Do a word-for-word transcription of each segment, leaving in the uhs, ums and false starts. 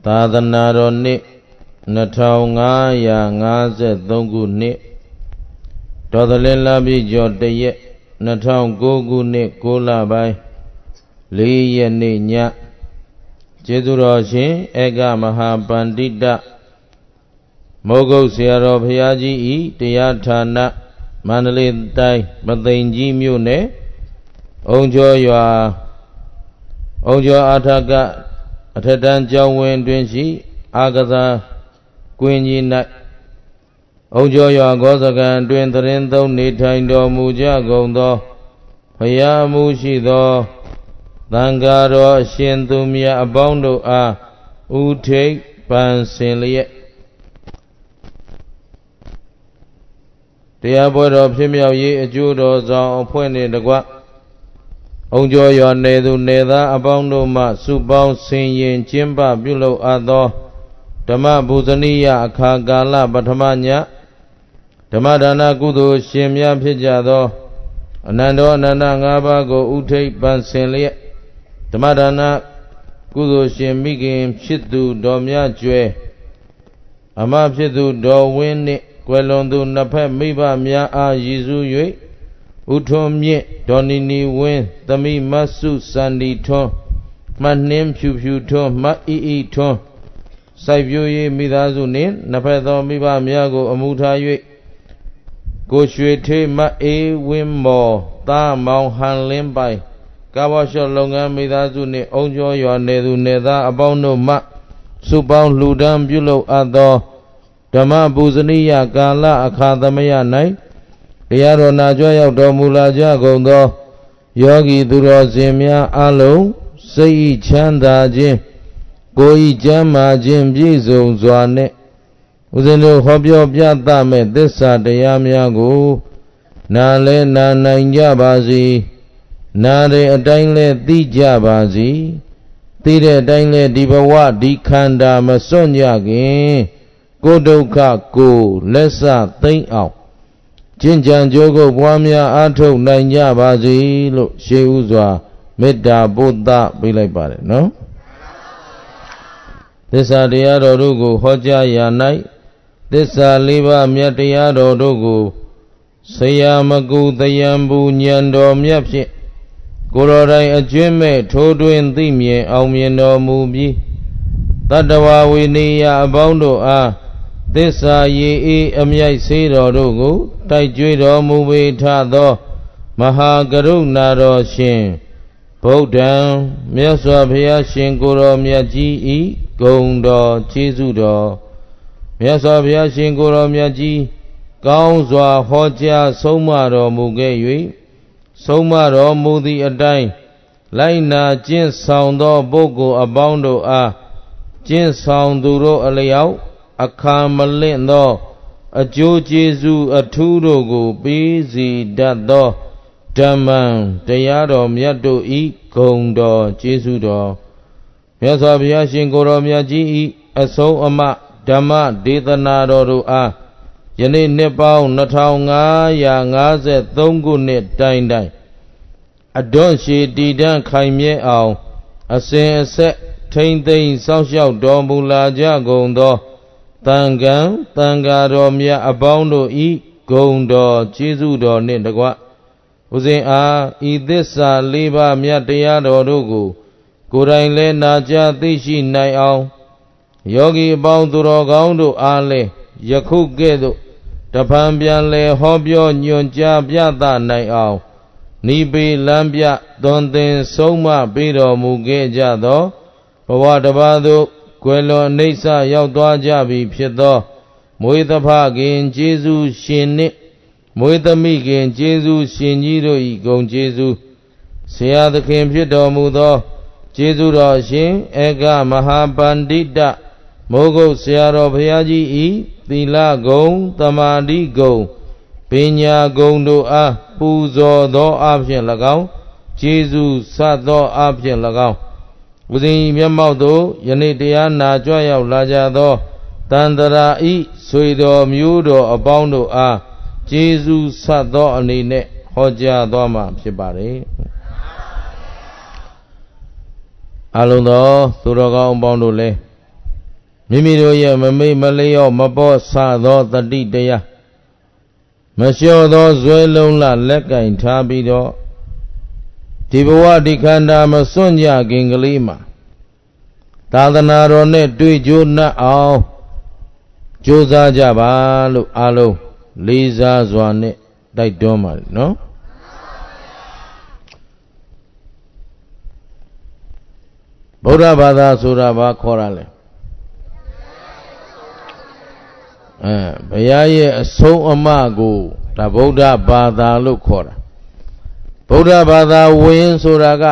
သာသနာတော်နှစ်နှစ်ထောင်ငါးရာငါးဆယ်သုံးခုနှစ်တော်သလင်းလပြည့်ကျော်တရက်နှစ်ထောင်ကိုးခုနှစ်ကိုးလပိုင်းလေးရက်နေ့ညကျေးဇူးတော်ရှင်ဧကမဟာပန္တိတမောဂုတ်ဆရာတော်ဘုရားကြီးဤတရားဌာနမန္တလေးတိုင်းမသိမ်ကြီးမြို့နယ်အုံကျော်ရွာအုံကျော်အာထကအထက်တန်းကျောင်းဝင်းတွင်ရှိအာကစားကွင်းကြီး၌အုံကျော်ရွာဂောစကံတွင်သရင်သုံးနေထိုင်တော်မူကြကုန်သောဘုရားမူရှိသောသံဃာတော်အရှင်သူမြတ်အပေါင်းတို့အားဥထိပ်ပန်ဆင်လျက်တရားပွဲတော်ဖြစ်မြောက်ရေးအကျိုးတော်ဆောင်အဖွဲ့နှင့်တကွအုံကျော်ရွာနယ်သူနယ်သားအပေါင်းတို့မှစုပေါင်းဆင်ရင်ကျင်းပပြုလုပ်အပ်သောဓမ္မဘူဇနိယအခါကာလပထမညဓမ္မဒါနကုသိုလ်ရှင်များဖြစ်ကြသောအနန္တောအနန္တငါးပါးကိုဥထိပ်ပန်ဆင်လျက်ဓမ္မဒါနကုသိုလ်ရှင်မိခင်ဖြစ်သူတော်မြတ်ကျွဲအမဖြစ်သူတော်ဝင်းနှင့်ကွယ်လွန်သူနှစ်ဖက်မိဘများအားရည်စူး၍ဥထွန်းမြင့်ဒေါ်နီနီဝင်းသမိမဆုစန္ဒီထွန်းမှတ်နှင်းဖြူဖြူထွန်းမှတ်ဤဤထွန်းစိုက်ပျိုးရေးမိသားစုနှင့်နှစ်ဖက်သောမိဘများကိုအမှုထား၍ကိုရွှေထေးမတ်အေးဝင်းမော်သားမောင်ဟန်လင်းပိုင်ကားဘောရှော့လုပ်ငန်းမိသားစုနှင့်အုံကျော်ရွာနယ်သူနယ်သားအပေါင်းတို့မှစုပေါင်းလှူဒန်းပြုလုပ်အပ်သောဓမ္မပူဇနီယကာလအခါသမယ၌တရားတော်နာကြွရောက်တော်မူလာကြကုန်သောယောဂီသူတော်စင်များအလုံးစိတ်ချမ်းသာခြင်းကိုယ်ဤကျမ်းမာခြင်းပြည့်စုံစွာနဲ့ဦးဇင်းတို့ဟောပြောပြသမဲ့သစ္စာတရားများကိုနာလဲနာနိုင်ကြပါစေနာတဲ့အတိုင်းလဲသိကြပါစေသိတဲ့အတိုင်းလဲဒီဘဝဒီခန္ဓာမစွန့်ကြခင်ကိုယ်ဒုက္ခကိုလက်စသိမ့်အောင်ကျင့်ကြံကြိုးကိုပွားများအားထုတ်နိုင်ကြပါစေလို့ရှေးဥစွာမေတ္တာပို့သပေးလိုက်ပါတယ်နော်သစ္စာတရားတော်တို့ကိုဟောကြားရာ၌သစ္စာလေးပါးမြတ်တရားတော်တို့ကိုဆရာမကူတယံဘူးဉာဏ်တော်မြတ်ဖြင့်ကိုယ်တော်တိုင်အကျွင့်မဲ့ထိုးတွင်သိမြင်အောင်မြင်တော်မူပြီးတတ္တဝဝိနည်းအပေါင်းတို့အားသစ္စာရေအေးအမြိုက်ဆေးတော်တို့ကိုတိုက်ကြွေးတော်မူပေထသောမဟာကရုဏာတော်ရှင်ဗုဒ္ဓံမြတ်စွာဘုရားရှင်ကိုယ်တော်မြတ်ကြီးဤဂုဏ်တော်ကျေးဇူးတော်မြတ်စွာဘုရားရှင်ကိုယ်တော်မြတ်ကြီးကောင်းစွာဟောကြားဆုံးမတော်မူခဲ့၍ဆုံးမတော်မူသည့်အတိုင်းလိုက်နာကျင့်ဆောင်သောပုဂ္ဂိုလ်အပေါင်းတို့အားကျင့်ဆောင်သူတို့အလျောက်အခါမလင့်သောအကျိုးကျေးဇူးအထူးတို့ကိုပေးစီတတ်သောဓမ္မံတရားတော်မြတ်တို့ဤဂုဏ်တော်ကျေးဇူးတော်မြတ်စွာဘုရားရှင်ကိုယ်တော်မြတ်ကြီးဤအဆုံးအမဓမ္မဒေသနာတော်တို့အားယနေ့နှစ်ပေါင်းနှစ်ထောင်ငါးရာငါးဆယ်သုံးခုနှစ်တိုင်တိုင်အဒွန့်ရှည်တည်တံ့ခိုင်မြဲအောင်အစဉ်အဆက်ထိမ့်သိမ်းစောင့်ရှောက်တော်မူလာကြကုန်သောတန်ခမ်းတန်ဃာတော်မြတ်အပေါင်းတို့ဤဂုဏ်တော်ကျေးဇူးတော်နှင့်တကွဦးဇင်းအားဤသစ္စာလေးပါးမြတ်တရားတော်တို့ကိုကိုယ်တိုင်လည်းနာကြားသိရှိနိုင်အောင်ယောဂီအပေါင်းသူတော်ကောင်းတို့အားလည်းယခုကဲ့သို့တဖန်ပြန်လဲဟောပြောညွှန်ကြားပြသနိုင်အောင်နိပေလမ်းပြသွန်သင်ဆုံးမပေးတော်မူခဲ့ကြသောဘဝတစ်ပါးသို့ကွယ်လွန်အနိစ္စရောက်သွားကြပြီဖြစ်သောမွေးသဖခင်ကျေးဇူးရှင်နှင့်မွေးသမိခင်ကျေးဇူးရှင်ကြီးတို့၏ဂုဏ်ကျေးဇူးဆရာသခင်ဖြစ်တော်မူသောကျေးဇူးတော်ရှင်ဧကမဟာပန္တိတမိုးကုတ်ဆရာတော်ဘုရားကြီးဤသီလဂုဏ်သမာဓိဂုဏ်ပညာဂုဏ်တို့အားပူဇော်သောအဖြစ်၎င်းကျေးဇူးဆတ်သောအဖြစ်၎င်းဦးဇင်းမျက်မှောက်သို့ယနေ့တရားနာကြွရောက်လာကြသောတန်တရာဤဆွေတော်မျိုးတော်အပေါင်းတို့အားကျေးဇူးဆတ်သောအနေနဲ့ဟောကြားသွားမှာဖြစ်ပါတယ်အလုံးသောသူတော်ကောင်းအပေါင်းတို့လည်းမိမိတို့ရဲ့မမေ့မလျော့မပေါ်ဆသောတတိတရားမလျှော့သောဇွဲလုံးလလက်ကင်ထားပြီးတော့ဒီဘဝဒီခန္ဓာမစွန့်ကြခင်ကလေးမှာသာသနာတော်နဲ့တွေ့ကြိုးနှက်အောင်ကြိုးစားကြပါလို့အားလုံးလေးစားစွာနဲ့တိုက်တွန်းပါတယ်နော်ဗုဒ္ဓဘာသာဆိုတာဘာခေါ်ရလဲအဲဘုရားရဲ့အဆုံးအမကိုဒါဗုဒ္ဓဘာသာလို့ခေါ်တာဗုဒ္ဓဘာသာဝင်ဆိုတာက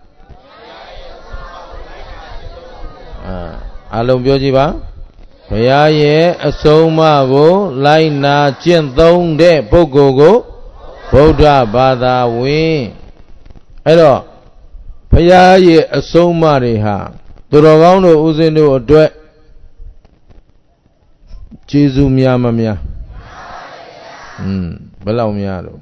အားလုံးပြောကြည့်ပါဘုရားရဲ့အဆုံးအမကိုလိုက်နာကျင့်သုံးတဲ့ပုဂ္ဂိုလ်ကိုဗုဒ္ဓဘာသာဝင်အဲ့တော့ဘုရားရဲ့အဆုံးအမတွေဟာသူတော်ကောင်းတို့ဦးဇင်းတို့အတွက်ကျေးဇူးများမများอืมဘယ်လောက်များတော့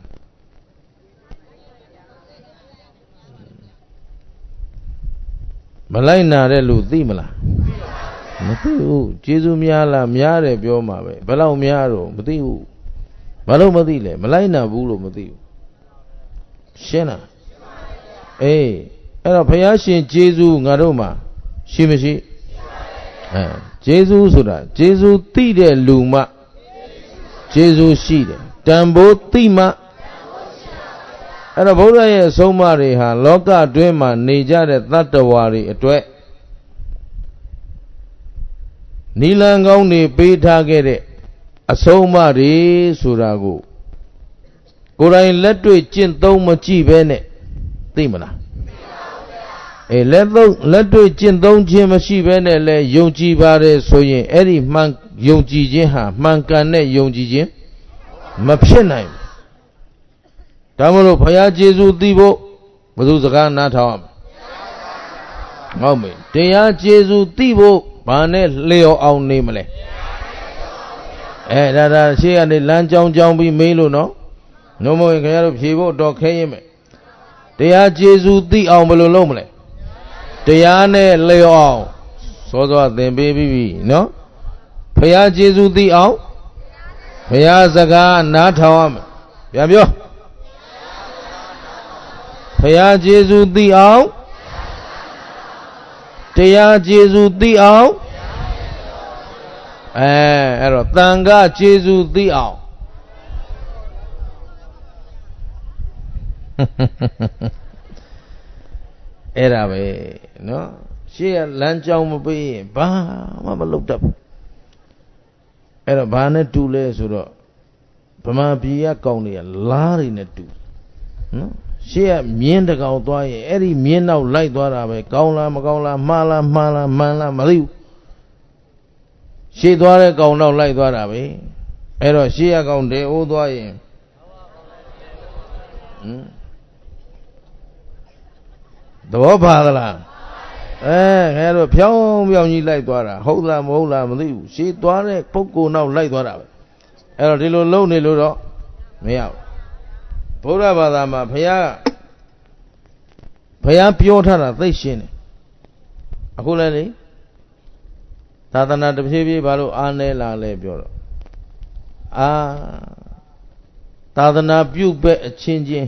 မလိုက်နာတဲ့လူသိမလားမသိဘူးကျေးဇူးများလားများတယ်ပြောမှာပဲဘယ်လောက်များတော့မသိဘူးဘာလို့မသိလဲမလိုက်နာဘူးလို့မသိဘူးရှင်းလားအေးအဲ့တော့ဘုရားရှင်ကျေးဇူးငါတို့မှာရှိမရှိအဲကျေးဇူးဆိုတာကျေးဇူးသိတဲ့လူမှကျေးဇူးရှိတယ်တန်ဖိုးသိမှအဲ့တော့ဘုရားရဲ့အဆုံးအမတွေဟာလောကအတွင်းမှာနေကြတဲ့တတ္တဝါတွေအတွက်နိလန်ကောင်းတွေပေးထားခဲ့တဲ့အဆုံးအမတွေဆိုတာကိုကိုယ်တိုင်လက်တွေ့ကျင့်သုံးမကြည့်ပဲနဲ့သိမလားအဲလက်သုံးလက်တွေ့ကျင့်သုံးခြင်းမရှိဘဲနဲ့လဲယုံကြည်ပါတယ်ဆိုရင်အဲ့ဒီမှန်ယုံကြည်ခြင်းဟာမှန်ကန်တဲ့ယုံကြည်ခြင်းမဖြစ်နိုင်ဘူးဒါမို့လို့ဘုရားကျေးဇူးသိဖို့ဘယ်သူစကားနားထောင်ရမလဲဟုတ်ပြီတရားကျေးဇူးသိဖို့ဘာနဲ့လျော်အောင်နေမလဲအဲဒါဒါရှေ့ကနေလမ်းကြောင်းကြောင်းပြီးမေးလို့နော်နှုံးမဝင်ခင်ဗျားတို့ဖြေဖို့တော့ခဲရင်မယ်တရားကျေးဇူးသိအောင်ဘယ်လိုလုပ်မလဲတရားနဲ့လျော်အောင်စောစောသင်ပေးပြီးပြီနော်ဘုရားကျေးဇူးသိအောင်ဘုရားစကားနားထောင်ရမယ်ပြန်ပြောဘုရားကျေးဇူးသိအောင်တရားကျေးဇူးသိအောင်အဲအဲ့တော့သံဃာကျေးဇူးသိအောင်အဲ့ဒါပဲနော်ရှေ့ကလမ်းကြောင်းမပေးရင်ဘာမှမလုပ်တတ်ဘူးအဲ့တော့ဘာနဲ့တူလဲဆိုတော့ဗမာပြည်ကကောင်းတွေကလားတွေနဲ့တူနော်ရှေ့ကမြင်းတကောင်သွားရင်အဲ့ဒီမြင်းနောက်လိုက်သွားတာပဲကောင်းလားမကောင်းလားမှားလားမှားလားမှန်လားမသိဘူးရှေ့သွားတဲ့ကောင်နောက်လိုက်သွားတာပဲအဲ့တော့ရှေ့ကကောင်တဲအိုးသွားရင်ဟမ်သဘောပါသလားအဲခဲတော့ဖြောင်းဖြောင်းကြီးလိုက်သွားတာဟုတ်လားမဟုတ်လားမသိဘူးရှေ့သွားတဲ့ပုဂ္ဂိုလ်နောက်လိုက်သွားတာပဲအဲ့တော့ဒီလိုလုံးနေလို့တော့မရဘူးဗုဒ္ဓဘာသာမှာဘုရားဘုရားပြောထားတာသိရှင်းတယ်အခုလည်းလေသာသနာတစ်ဖြည်းဖြည်းဘာလို့အားနေလာလဲပြောတော့အာသာသနာပြုတ်ပဲအချင်းချင်း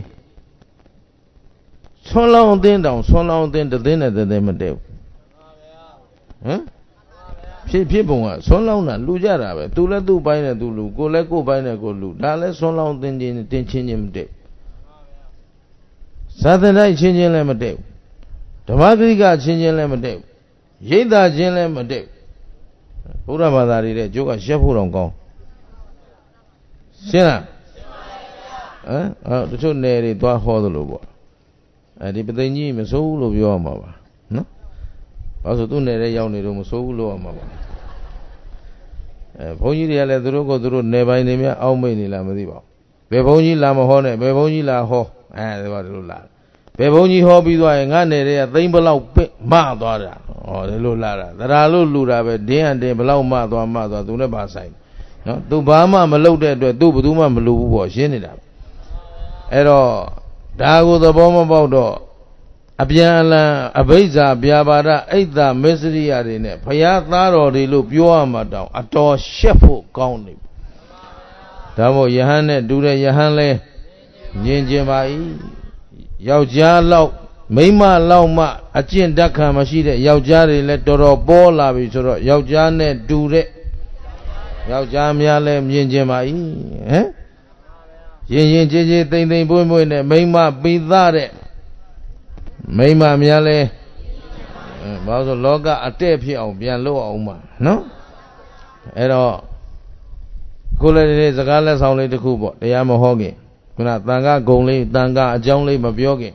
ဆွမ်းလောင်းအသင်းတောင်ဆွမ်းလောင်းအသင်းတစ်သိန်းနဲ့တစ်သိန်းမတည့်ဘူးဟမ်ဖြစ်ဖြစ်ပုံကဆွမ်းလောင်းတာလူကြတာပဲသူလည်းသူ့ပိုင်းနဲ့သူလူကိုလည်းကိုယ်ပိုင်းနဲ့ကိုလူဒါလည်းဆွမ်းလောင်းအသင်းချင်းတင်းချင်းချင်းမတည့်ဇာသနာချင်းချင်းလည်းမတည့်ဓမ္မဂရိကချင်းချင်းလည်းမတည့်ရိတ်တာချင်းလည်းမတည့်ဘုရားဘာသာတွေတဲ့ကျိုးကရက်ဖို့တော့ကောင်းရှင်းလားဟမ်အော်တချို့နယ်တွေသွားဟောသလိုပေါ့အဲဒီပသိမ်ကြီးမစိုးဘူးလို့ပြောရမှာပါနော်ဘာလို့သူ့နယ်ထဲရောက်နေတော့မစိုးဘူးလို့ရမှာပါအဲဘုန်းကြီးတွေကလည်းသူတို့ကသူတို့နယ်ပိုင်းနေမြအောက်မိတ်နေလားမသိပါဘူးဘယ်ဘုန်းကြီးလာမဟောနဲ့ဘယ်ဘုန်းကြီးလာဟောအဲဒီဘာလို့လာဘယ်ဘုန်းကြီးဟောပြီးသွားရင်ငါနယ်တွေကသိမ့်ဘလောက်ပင့်မသွားတာဟောဒီလိုလာတာသရာလို့လူတာပဲဒင်းအတင်းဘလောက်မသွားမသွားသူနဲ့ပါဆိုင်နော်သူဘာမှမလုပ်တဲ့အတွက်သူဘယ်သူမှမလူဘူးပေါ့ရှင်းနေတာအဲ့တော့ဒါကိုသဘောမပေါက်တော့ Abiala Abiza Biabara Aida Mesria in it Payatha or the Lu Puamado Ator Shefu County Tavo Yahane Dura Yahane Jinjimai Yauja Lau Mima Lauma Achin Daka Mashida Yaujari let Doro Bola Visoro Yaujane Dure Yaujamiale Jinjimai eh Yin Jiji Thing Thing Boom in it Mima be that Mima Miale Bazo Loga a tape here of Bialo Oma no at all Kula is a gala only the Kubo the Yamahogi Kuna Tanga Goli Tanga Jongli Mabiogi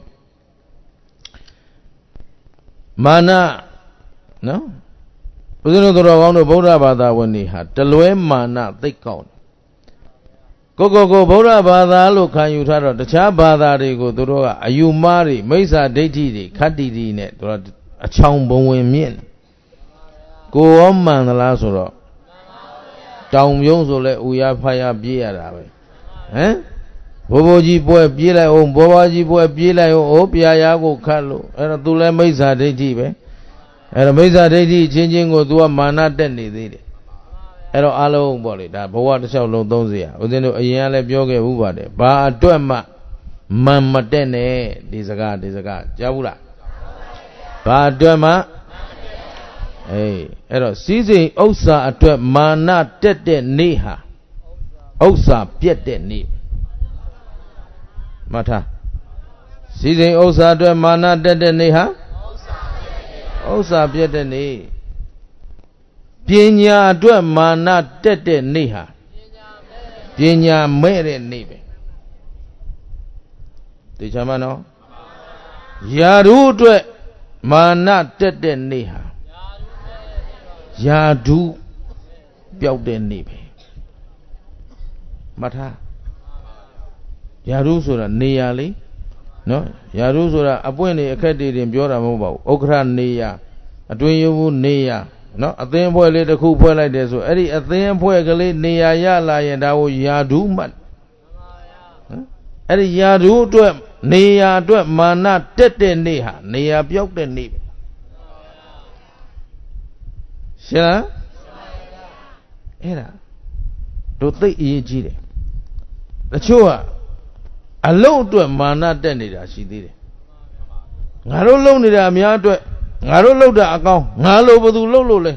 Mana no Pudino Doro Boda Bada when he had Telue Mana they count Go go go Boda Bada look can you tell the Chabada they go to Ayumari Mesa Deiti Kati net a chow bone mean Go on man the last or Down Yonzo let Uya Paya Biara eh Boboji boy Bila on Bobaji boy Bila o Pia Yago Carlo and a Dula Mesa Deiti and a Mesa Deiti changing go to a mana denny Ero alo body that Boa the Shell Dozia within a Yale Bioge Ubade Ba Duema Mamma Dene this a god this a god Javula Ba Duema Hey Ero seizing Osa at Mana Tete Neha Osa Piete Ne Mata seizing Osa at Mana Tete Neha Osa Piete Ne Pinya dua mana tete niha. Pinya mere nibe. Dijama no. Yadu dua mana tete niha. Yadu biaude nibe. Mata. Yadu sura niyali. No. Yadu sura apueni ekati rimbiora mobau. Okra niya. Atuenyu niya. No, a thing boy let a cool boy like this. So, Eddie, a thing boy, Galate, Nia Yala, and I was Yadu man. Eddie Yadu to him, Nia to him, Mana Tete Neha, Nia Biok the Nib. Shall Era. Don't think ye cheated. The chua alone to a Mana Tenida, she did it. I don't loan it, I'm here to it. I don't know that account. I love the Lolo.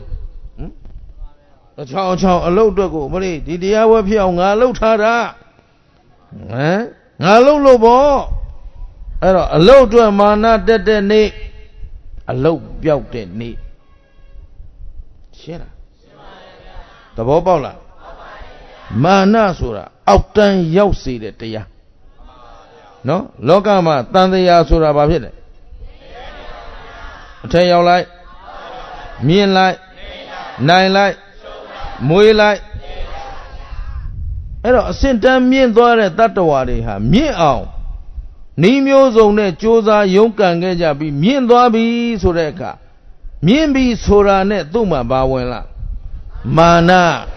A chow chow a low dog, Marie, did the hour of young Alo Tara? Eh? Alo Lobo. A low to a mana dead their knee. A low built their knee. Shira. The Bobola Mana Sura. Outdone Yosi the Tia. No? Logama, Tandaya Sura Babine. Tell you like me like nine like Mui like Ero sent them mean dore tatawari ha me out Nimio zone choza yonkan geja be mean dobi sureka mean be sura ne tuma bawela Mana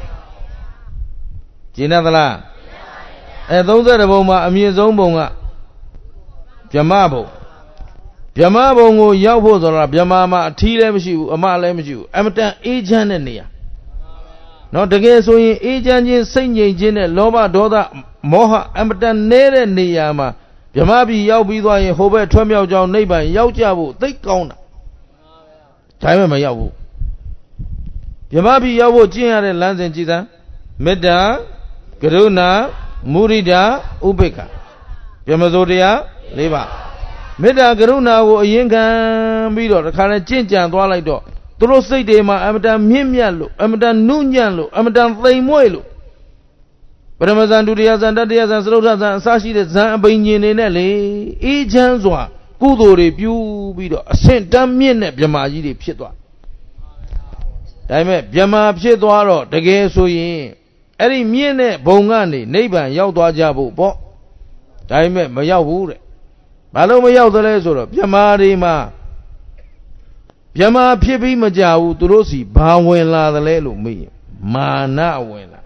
Jinadala Eh those are the boma amused bonga Jamabo Yama bongo yawo zora yama tea lemishu, a ma lemishu, amateur agent in here. Not again so in agent in Saint Jin, Loba Doda, Moha, amateur nere niyama. Yamabi Yaubi, Hobert, Tremio, John neighbor, Yaujabu, they count. Time my yawu. Yamabi Yawo Jin and lands in Jida, Meda, Garuna, Murida, Ubeka, Yamazodia, Leva. Meda Garuna wo yin kan bi do kháလဲကျင့်ကြံသွားလိုက်တော့သူတို့စိတ်တွေမှာအမတန်မြင့်မြတ်လို့အမတန်နုညံ့လို့အမတန်သိမ်မွေ့လို့ပရမဇန်ဒုတိယဇန်တတိယဇန်သရုပ်ထဇန်အစရှိတဲ့ဇန်အပိန်ညင်နေနဲ့လေအေးချမ်းစွာကုသိုလ်တွေပြုပြီးတော့အဆင့်တန်းမြင့်တဲ့ဗြဟ္မာကြီးတွေဖြစ်သွားဒါပေမဲ့ဗြဟ္မာဖြစ်သွားတော့တကယ်ဆိုရင်အဲ့ဒီမြင့်တဲ့ဘုံကနေနိဗ္ဗာန်ရောက်သွားကြဖို့ပေါ့ဒါပေမဲ့မရောက်ဘူးတဲ့ဘာလို့မရောက်သလဲဆိုတော့ဗြဟ္မာတွေမှာဗြဟ္မာဖြစ်ပြီးမကြဘူးသူတို့စီဘာဝင်လာသလဲလို့မေးရင်မာနဝင်လာ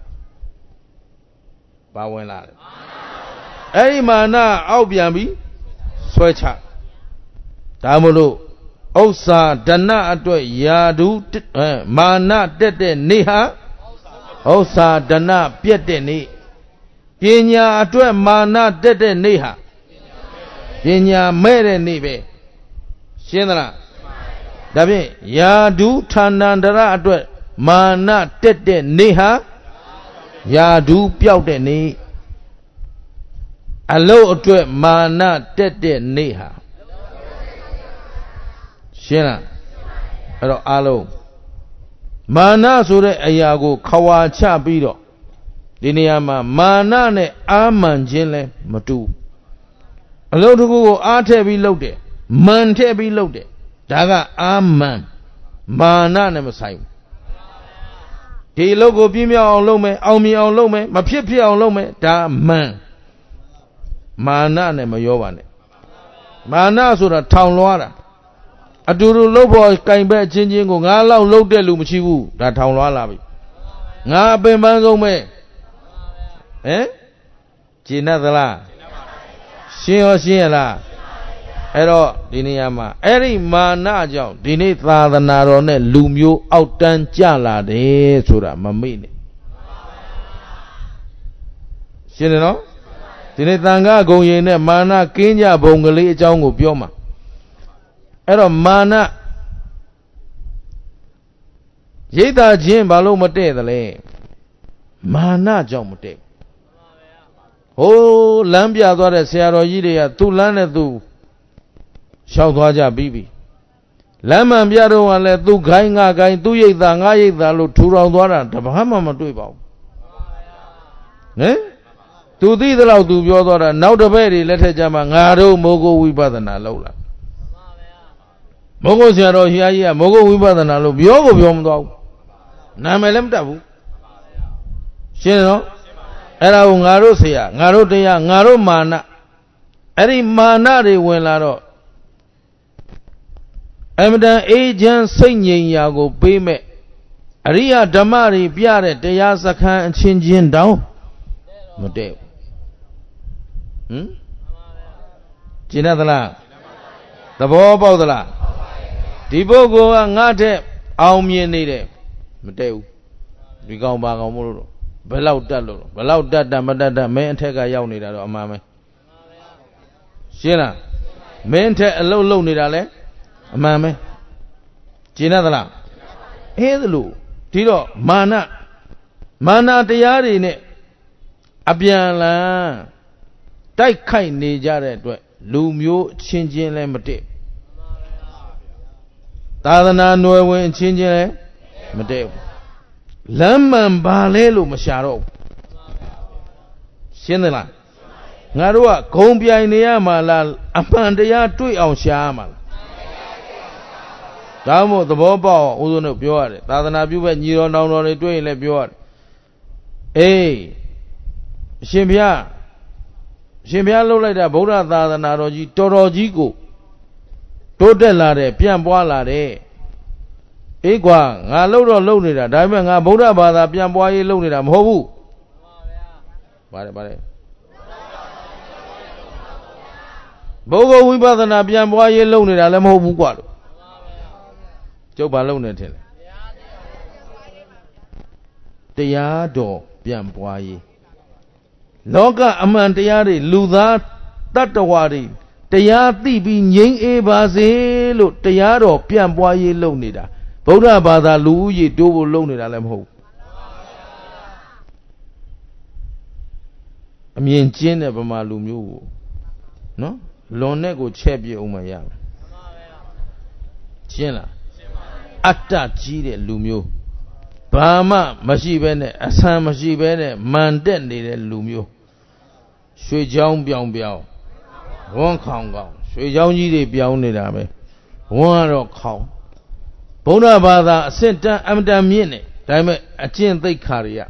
ဘာဝင်လာလဲအဲ့ဒီမာနအောက်ပြန်ပြီးဆွဲချဒါမို့လို့ဥစ္စာဒဏအတွက်ယာဓုမာနတက်တဲ့နေ့ဟာဥစ္စာဒဏပြက်တဲ့နေ့ပညာအတွက်မာနတက်တဲ့နေ့ဟာပညာမဲ့တဲ့နေ့ပဲရှင်းသလားဒါဖြင့်ယာဓုဌာဏန္တရအတွက်မာနတက်တဲ့နေ့ဟာယာဓုပြောက်တဲ့နေ့အလုတ်အတွက်မာနတက်တဲ့နေ့ဟာရှင်းလားအဲ့တော့အားလုံးမာနဆိုတဲ့အရာကိုခွာချပြီးတော့ဒီနေရာမှာမာနနဲ့အာမှန်ခြင်းလဲမတူအလုတ်တစ်ခုကိုအားထည့်ပြီးလုပ်တယ်မှန်ထည့်ပြီးလုပ်တယ်ဒါကအာမှန်မာနနဲ့မဆိုင်ဘူးဒီအလုပ်ကိုပြင်းပြအောင်လုပ်မယ်အောင်မြင်အောင်လုပ်မယ်မဖြစ်ဖြစ်အောင်လုပ်မယ်ဒါမှန်မာနနဲ့မရောပါနဲ့မာနဆိုတာထောင်လွှားတာအတူတူလုပ်ဖို့ကင်ဘက်ချင်းချင်းကိုငါလောက်လုပ်တဲ့လူမရှိဘူးဒါထောင်လွှားလာပြီငါအပင်ပန်းဆုံးပဲဟမ်ကျင်တ်သလားရှင်းရောရှင်းရလားအဲ့တော့ဒီနေရာမှာအဲ့ဒီမာနကြောင့်ဒီနေ့သာသနာတော်နဲ့လူမျိုးအောက်တန်းကြလာတယ်ဆိုတာမမေ့နဲ့ရှင်းတယ်နော်ဒီနေ့သံဃာဂုံရင်နဲ့မာနကင်းကြဘုံကလေးအကြောင်းကိုပြောမှာအဲ့တော့မာနရိတ်တာချင်းဘာလို့မတည့်သလဲမာနကြောင့်မတည့်ဟိုးလမ်းပြသွားတဲ့ဆရာတော်ကြီးတွေကသူ့လမ်းနဲ့သူလျှောက်သွားကြပြီးပြီလမ်းမှန်ပြတော့ကလည်းသူခိုင်းငါခိုင်းသူရိတ်တာငါရိတ်တာလို့ထူထောင်သွားတာတပားမှမတွေ့ပါဘူးဟမ်သူသိသလောက်သူပြောသွားတာနောက်တစ်ပည့်တွေလက်ထက်ကြမှာငါတို့မိုးကိုဝိပဿနာလုပ်လာမိုးကိုဆရာတော်ကြီးကြီးကမိုးကိုဝိပဿနာလို့ပြောကိုပြောမသွားဘူးနာမည်လည်းမတတ်ဘူးရှင်းနော်အဲ့ဒါကိုငါတို့ဆရာငါတို့တရားငါတို့မာနအဲ့ဒီမာနတွေဝင်လာတော့အမတန်အေးချမ်းစိတ်ငြိမ်ရာကိုပေးမဲ့အရိယဓမ္မတွေပြတဲ့တရားစခန်းအချင်းချင်းတောင်းမတည့်ဟမ်ကျင်တတ်သလားသဘောပေါက်သလားဒီပုဂ္ဂိုလ်ကငါတဲ့အောင်မြင်နေတယ်မတည့်ဘူးဒီကောင်ပါကောင်မလို့တော့ဘယ်လောက်တက်လို့ဘယ်လောက်တက်တက်မတက်တက်မင်းအထက်ကရောက်နေတာတော့အမှန်ပဲရှင်းလားမင်းထက်အလုံးလုံးနေတာလဲအမှန်ပဲကျင်တတ်သလားအဲဒါလို့ဒီတော့မာနမာနတရားတွေနဲ့အပြန်လန်းတိုက်ခိုက်နေကြတဲ့အတွက်လူမျိုးချင်းချင်းလည်းမတည့်သာသနာနွယ်ဝင်ချင်းချင်းလည်းမတည့်လမ်းမှန်ပါလဲလို့မရှာတော့ရှင်းသလားငါတို့ကဂုံပြိုင်နေရမှာလားအမှန်တရားတွေ့အောင်ရှာရမှာလားဒါမှမဟုတ်သဘောပေါက်အောင်ဦးဇုံတို့ပြောရတယ်သာသနာပြုဘက်ညီတော်နောင်တော်တွေတွေ့ရင်လည်းပြောရတယ်အေးအရှင်ဘုရားအရှင်ဘုရားလှုပ်လိုက်တာဗုဒ္ဓသာသနာတော်ကြီးတော်တော်ကြီးကိုတိုးတက်လာတယ်ပြန့်ပွားလာတယ်အေးကွာငါလှုပ်တော့လှုပ်နေတာဒါပေမဲ့ငါဗုဒ္ဓဘာသာပြန့်ပွားရေးလှုပ်နေတာမဟုတ်ဘူးမှန်ပါဗျာပါတယ်ပါတယ်ဘုဂဝိပဿနာပြန့်ပွားရေးလှုပ်နေတာလည်းမဟုတ်ဘူးကွာလို့ကျုပ်ဘာလှုပ်နေထင်လဲတရားတော်ပြန့်ပွားရေးလောကအမှန်တရားတွေလူသားတတ္တဝါတွေတရားသိပြီးငြိမ်းအေးပါစေလို့တရားတော်ပြန့်ပွားရေးလုပ်နေတာဗုဒ္ဓဘာသာလူဦးရေတိုးဖို့လုပ်နေတာလည်းမဟုတ်ဘူးအမြင်ကျင်းတဲ့ဗမာလူမျိုးကိုနော်လွန်တဲ့ကိုချက်ပြအောင်မရဘူးရှင်းလားအတ္တကြီးတဲ့လူမျိုးဘာမှမရှိဘဲနဲ့အဆန်မရှိဘဲနဲ့မန်တက်နေတဲ့လူမျိုးရွှေချောင်းပြောင်ပြောင်ဝန်းခေါင်ခေါင်ရွှေချောင်းကြီးတွေပြောင်းနေတာပဲဝန်းကတော့ခေါင်ဗုဒ္ဓဘာသာအစစ်တမ်းအမတန်မြင့်နေဒါပေမဲ့အကျင့်သိက္ခာတွေက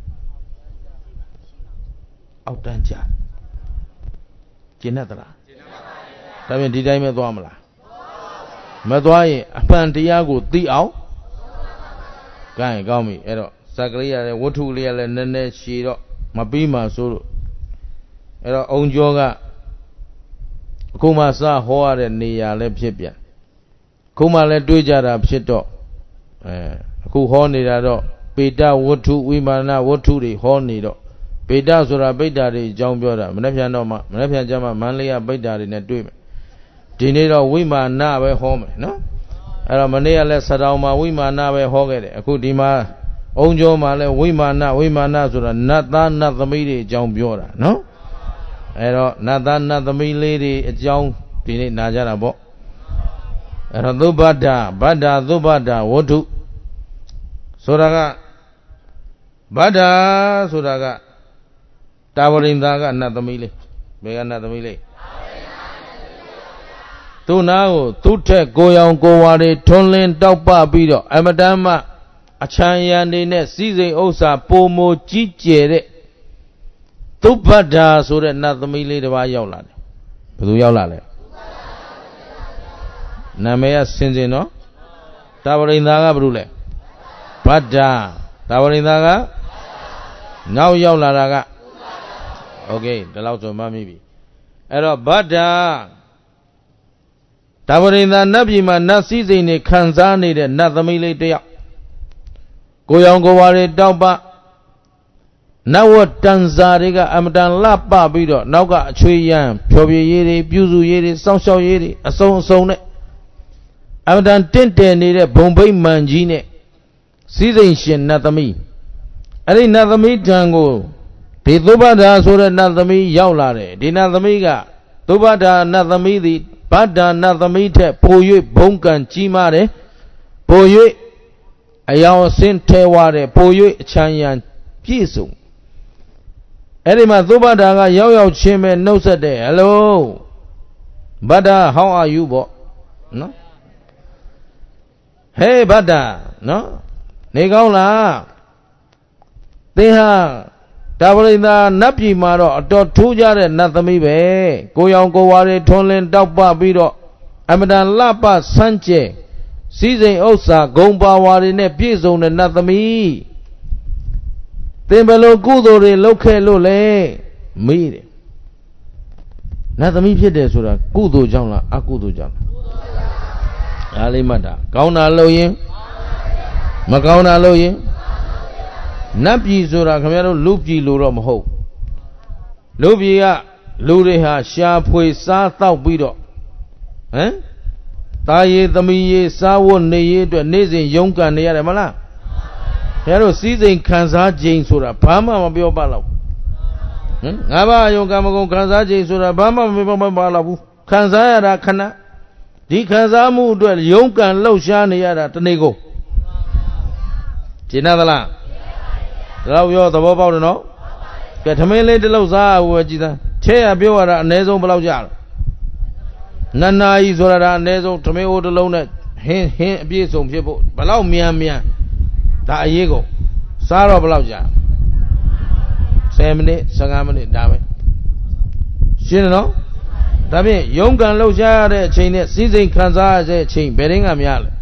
အောက်တန်းကြကျင်တတ်သလားဒါပြန်ဒီတိုင်းပဲသွားမလားမသွားရင်အမှန်တရားကိုသိအောင်ကဲကောင်းပြီအဲ့တော့ဇက်ကလေးရတဲ့ဝတ္ထုလေးရလည်းနည်းနည်းရှည်တော့မပြီးမှဆိုလို့အဲ့တော့အုံကျော်ကအခုမှစဟောရတဲ့နေရာလည်းဖြစ်ပြန်အခုမှလည်းတွေးကြတာဖြစ်တော့အဲအခုဟောနေတာတော့ပေတဝတ္ထုဝိမာနဝတ္ထုတွေဟောနေတော့ပေတဆိုတာပိဋ္ဌာတွေအကြောင်းပြောတာမနေ့ပြန်တော့မှမနေ့ပြန်ကြမှာမန္တလေးကပိဋ္ဌာတွေနဲ့တွေ့မယ်ဒီနေ့တော့ဝိမာနပဲဟောမယ်နော်အဲ့တော့မနေ့ကလည်းစတောင်မှာဝိမာနပဲဟောခဲ့တယ်အခုဒီမှာအုံကျော်မှာလည်းဝိမာနဝိမာနဆိုတာနတ်သားနတ်သမီးတွေအကြောင်းပြောတာနော်အဲ့တော့နတ်သားနတ်သမီးလေးတွေအကြောင်းဒီနေ့နာကြတာပေါ့အဲ့တော့သုဘဒ္ဒဗဒ္ဒသုဘဒ္ဒဝတ္ထုဆိုတာကဗဒ္ဒဆိုတာကတာဝရိန္ဒာကနတ်သမီးလေးဘယ်ကနတ်သမီးလေးသူနာကိုသူ့ထက်ကိုရောင်ကိုဝါတွေထွန်းလင်းတောက်ပပြီးတော့အမတမ်းမှအချမ်းရံနေနဲ့စီစိန်ဥစ္စာပိုမိုကြီးကျယ်တဲ့သုဘဒ္ဒဆိုတဲ့နတ်သမီးလေးတစ်ပါးရောက်လာတယ်ဘယ်သူရောက်လာလဲနာမည်ကစင်စင်နော်တာဝရိန္ဒာကဘယ်လိုလဲဗဒ္ဒတာဝရိန္ဒာကနောက်ရောက်လာတာကโอเคဒီလောက်ဆိုမှတ်မိပြီအဲ့တော့ဗဒ္ဒတာဝရိန္ဒာနတ်ပြည်မှာနတ်စည်းစိမ်တွေခံစားနေတဲ့နတ်သမီးလေးတစ်ယောက်ကိုရောင်ကိုဝါတွေတောက်ပနတ်ဝတ်တန်စာတွေကအမတန်လှပပြီးတော့နောက်ကအချွေရံဖြောပြရေးတွေပြုစုရေးတွေစောင့်ရှောက်ရေးတွေအစုံအစုံနဲ့အမတန်တင့်တယ်နေတဲ့ဘုံဘိမှန်ကြီးနဲ့စည်းစိမ်ရှင်နတ်သမီးအဲ့ဒီနတ်သမီးတန်ကိုဒီသုဘဒ္ဒဆိုတဲ့နတ်သမီးရောက်လာတယ်ဒီနတ်သမီးကသုဘဒ္ဒနတ်သမီးသည်ဗဒ္ဒနတ်သမီးထက်ပို၍ဘုံကံကြီးမားတယ်ပို၍အယောင်အဆင်းထဲဝါတယ်ပို၍အချမ်းရံပြည့်စုံအဲ့ဒီမှာသုဘဒ္ဒကရောက်ရောက်ချင်းပဲနှုတ်ဆက်တယ်ဟယ်လိုဗဒ္ဒ how are you ပေါ့နော်ဟေးဗဒ္ဒနော်နေကောင်းလားသင်ဟာတာဝရိန္ဒာနတ်ပြည်မှာတော့အတော်ထူးကြတဲ့နတ်သမီးပဲကိုရောင်ကိုဝါတွေထွန်းလင်းတောက်ပပြီးတော့အမတန်လှပဆန်းကျဲစည်းစိမ်ဥစ္စာဂုံပါဝါတွေနဲ့ပြည့်စုံတဲ့နတ်သမီးသင်ဘယ်လိုကုသိုလ်တွေလုပ်ခဲ့လို့လဲမေးတယ်နတ်သမီးဖြစ်တယ်ဆိုတာကုသိုလ်ကြောင့်လားအကုသိုလ်ကြောင့်လားအားလေးမှတ်တာကောင်းတာလုပ်ရင်မကောင်းတာလုပ်ရင်နတ်ပြည်ဆိုတာခင်ဗျားတို့လူပြည်လို့တော့မဟုတ်လူပြည်ကလူတွေဟာရှားဖွေစားတောက်ပြီးတော့ဟမ်တာရည်သမီးရည်စားဝတ်နေရည်အတွက်နေ့စဉ်ရုန်းကန်နေရတယ်မလားခင်ဗျားတို့စည်းစိမ်ခံစားခြင်းဆိုတာဘာမှမပြောပါတော့ဟမ်ငါးပါးယုံကံမကုန်ခံစားခြင်းဆိုတာဘာမှမပြောပါတော့ဘူးခံစားရတာခဏဒီခံစားမှုအတွက်ရုန်းကန်လှုပ်ရှားနေရတာတနေ့ကိုရှင်းသလားတော့ပြောသဘောပေါက်တယ်နော်ကဲထမင်းလေးတစ်လုံးစားဟိုကြည်သားထဲရပြောရတာအနည်းဆုံးဘယ်လောက်ကြာလဲနှစ်နာရီဆိုတာဒါအနည်းဆုံးထမင်းအိုးတစ်လုံးနဲ့ဟင်းဟင်းအပြည့်စုံဖြစ်ဖို့ဘယ်လောက်မြန်မြန်ဒါအရေးကုန်စားတော့ဘယ်လောက်ကြာဆယ်မိနစ်ဆယ်ငါးမိနစ်ဒါပဲရှင်းတယ်နော်ဒါဖြင့်ရုန်းကန်လှုပ်ရှားရတဲ့အချိန်နဲ့စည်းစိမ်ခံစားရတဲ့အချိန်ဘယ်ရင်းကများလဲ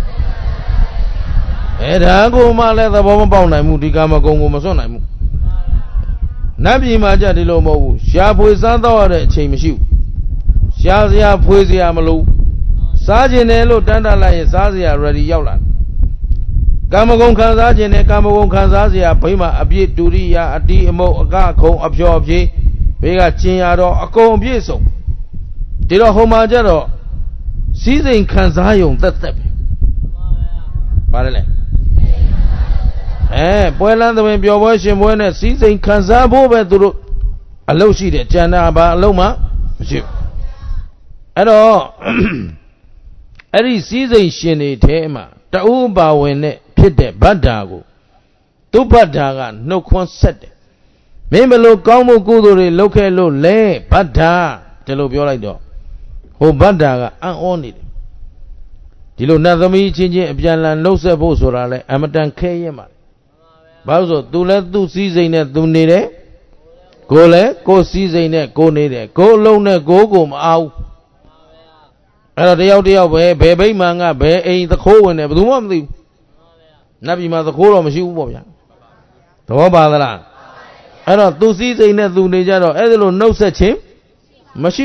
အဲဒါကိုမှလည်းသဘောမပေါက်နိုင်ဘူးဒီကာမဂုဏ်ကိုမစွန့်နိုင်ဘူးနတ်ပြည်မှာကြဒီလိုမဟုတ်ဘူးရှားဖွေစားတော့ရတဲ့အချိန်မရှိဘူးရှားစရာဖွေစရာမလိုစားခြင်းတယ်လို့တန်းတလိုက်ရင်စားစရာ ready ရောက်လာကာမဂုဏ်ခံစားခြင်းနဲ့ကာမဂုဏ်ခံစားစရာဘိမှအပြည့်ဒုရိယအတိအမုတ်အကခုံအဖျော်အဖြေဘေးကကျင်ရတော့အကုန်အပြည့်စုံဒီတော့ဟိုမှာကြတော့စည်းစိမ်ခံစားယုံသက်သက်ပဲပါတယ်လေအဲပွဲလန်းသမင်ပျော်ပွဲရှင်ပွဲနဲ့စည်းစိမ်ခံစားဖို့ပဲသူတို့အလုပ်ရှိတယ်ကြံတာဘာအလုပ်မှမရှိဘူးအဲ့တော့အဲ့ဒီစည်းစိမ်ရှင်တွေထဲမှာတအူးပါဝင်နဲ့ဖြစ်တဲ့ဗဒ္ဒာကိုသူဗဒ္ဒာကနှုတ်ခွန်းဆက်တယ်မင်းဘယ်လိုကောင်းမှုကုသိုလ်တွေလုပ်ခဲ့လို့လဲဗဒ္ဒာဒီလိုပြောလိုက်တော့ဟိုဗဒ္ဒာကအံ့ဩနေတယ်ဒီလိုနတ်သမီးချင်းချင်းအပြန်လန်နှုတ်ဆက်ဖို့ဆိုတာလဲအမတန်ခဲရင်ပါဘာလို့ဆိုသူလဲသူစည်းစိမ်နဲ့သူနေတယ်ကိုလဲကိုစည်းစိမ်နဲ့ကိုနေတယ်ကိုအလုံးနဲ့ကိုကိုမအောင်အဲ့တော့တယောက်တယောက်ပဲဘယ်ဘိမှန်ကဘယ်အိမ်သခိုးဝင်တယ်ဘယ်သူမှမသိဘူးနတ်ပြည်မှာသခိုးတော့မရှိဘူးပေါ့ဗျာသဘောပါသလားအဲ့တော့သူစည်းစိမ်နဲ့သူနေကြတော့အဲ့ဒါလိုနှုတ်ဆက်ခြင်းမရှိဘူး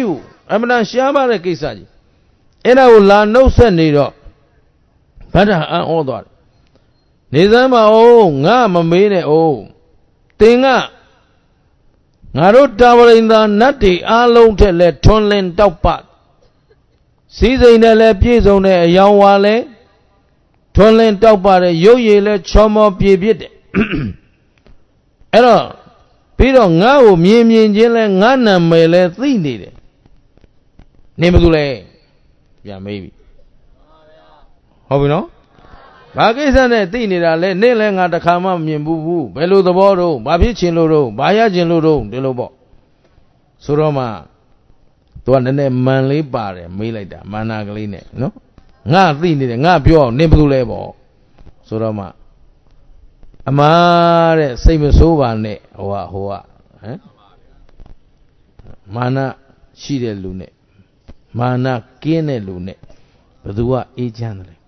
အမှန်တန်ရှားပါတဲ့ကိစ္စကြီးအဲ့ဒါကိုလာနှုတ်ဆက်နေတော့ဗဒ္ဒအံ့ဩသွားတယ်နေစမ်းပါဦးငါမမေးနဲ့ဦးသင်ကငါတို့တာဝရိန္ဒာနတ်တွေအားလုံးထက်လဲထွန်းလင်းတောက်ပစည်းစိမ်နဲ့လဲပြည့်စုံတဲ့အယောင်ဝါလဲထွန်းလင်းတောက်ပတဲ့ရုပ်ရည်လဲချောမောပြည့်ပြည့်တယ်အဲ့တော့ပြီးတော့ငါ့ကိုမြင်မြင်ချင်းလဲငါနာမည်လဲသိနေတယ်နေမသူလဲပြန်မေးပြီဟုတ်ပြီနော်ဘာကိစ္စနဲ့သိနေတာလဲနေ့လဲငါတခါမှမမြင်ဘူးဘူးဘယ်လိုသဘောတော့ဘာဖြစ်ချင်လို့တော့ဘာရချင်လို့တော့ဒီလိုပေါ့ဆိုတော့မှသူကနည်းနည်းမန်လေးပါတယ်မေးလိုက်တာမာနာကလေးနဲ့နော်ငါသိနေတယ်ငါပြောအောင်နေဘယ်လိုလဲပေါ့ဆိုတော့မှအမားတဲ့စိတ်မဆိုးပါနဲ့ဟိုကဟိုကဟမ်မာနရှိတဲ့လူနဲ့မာနကင်းတဲ့လူနဲ့ဘယ်သူကအေးချမ်းတယ်လဲ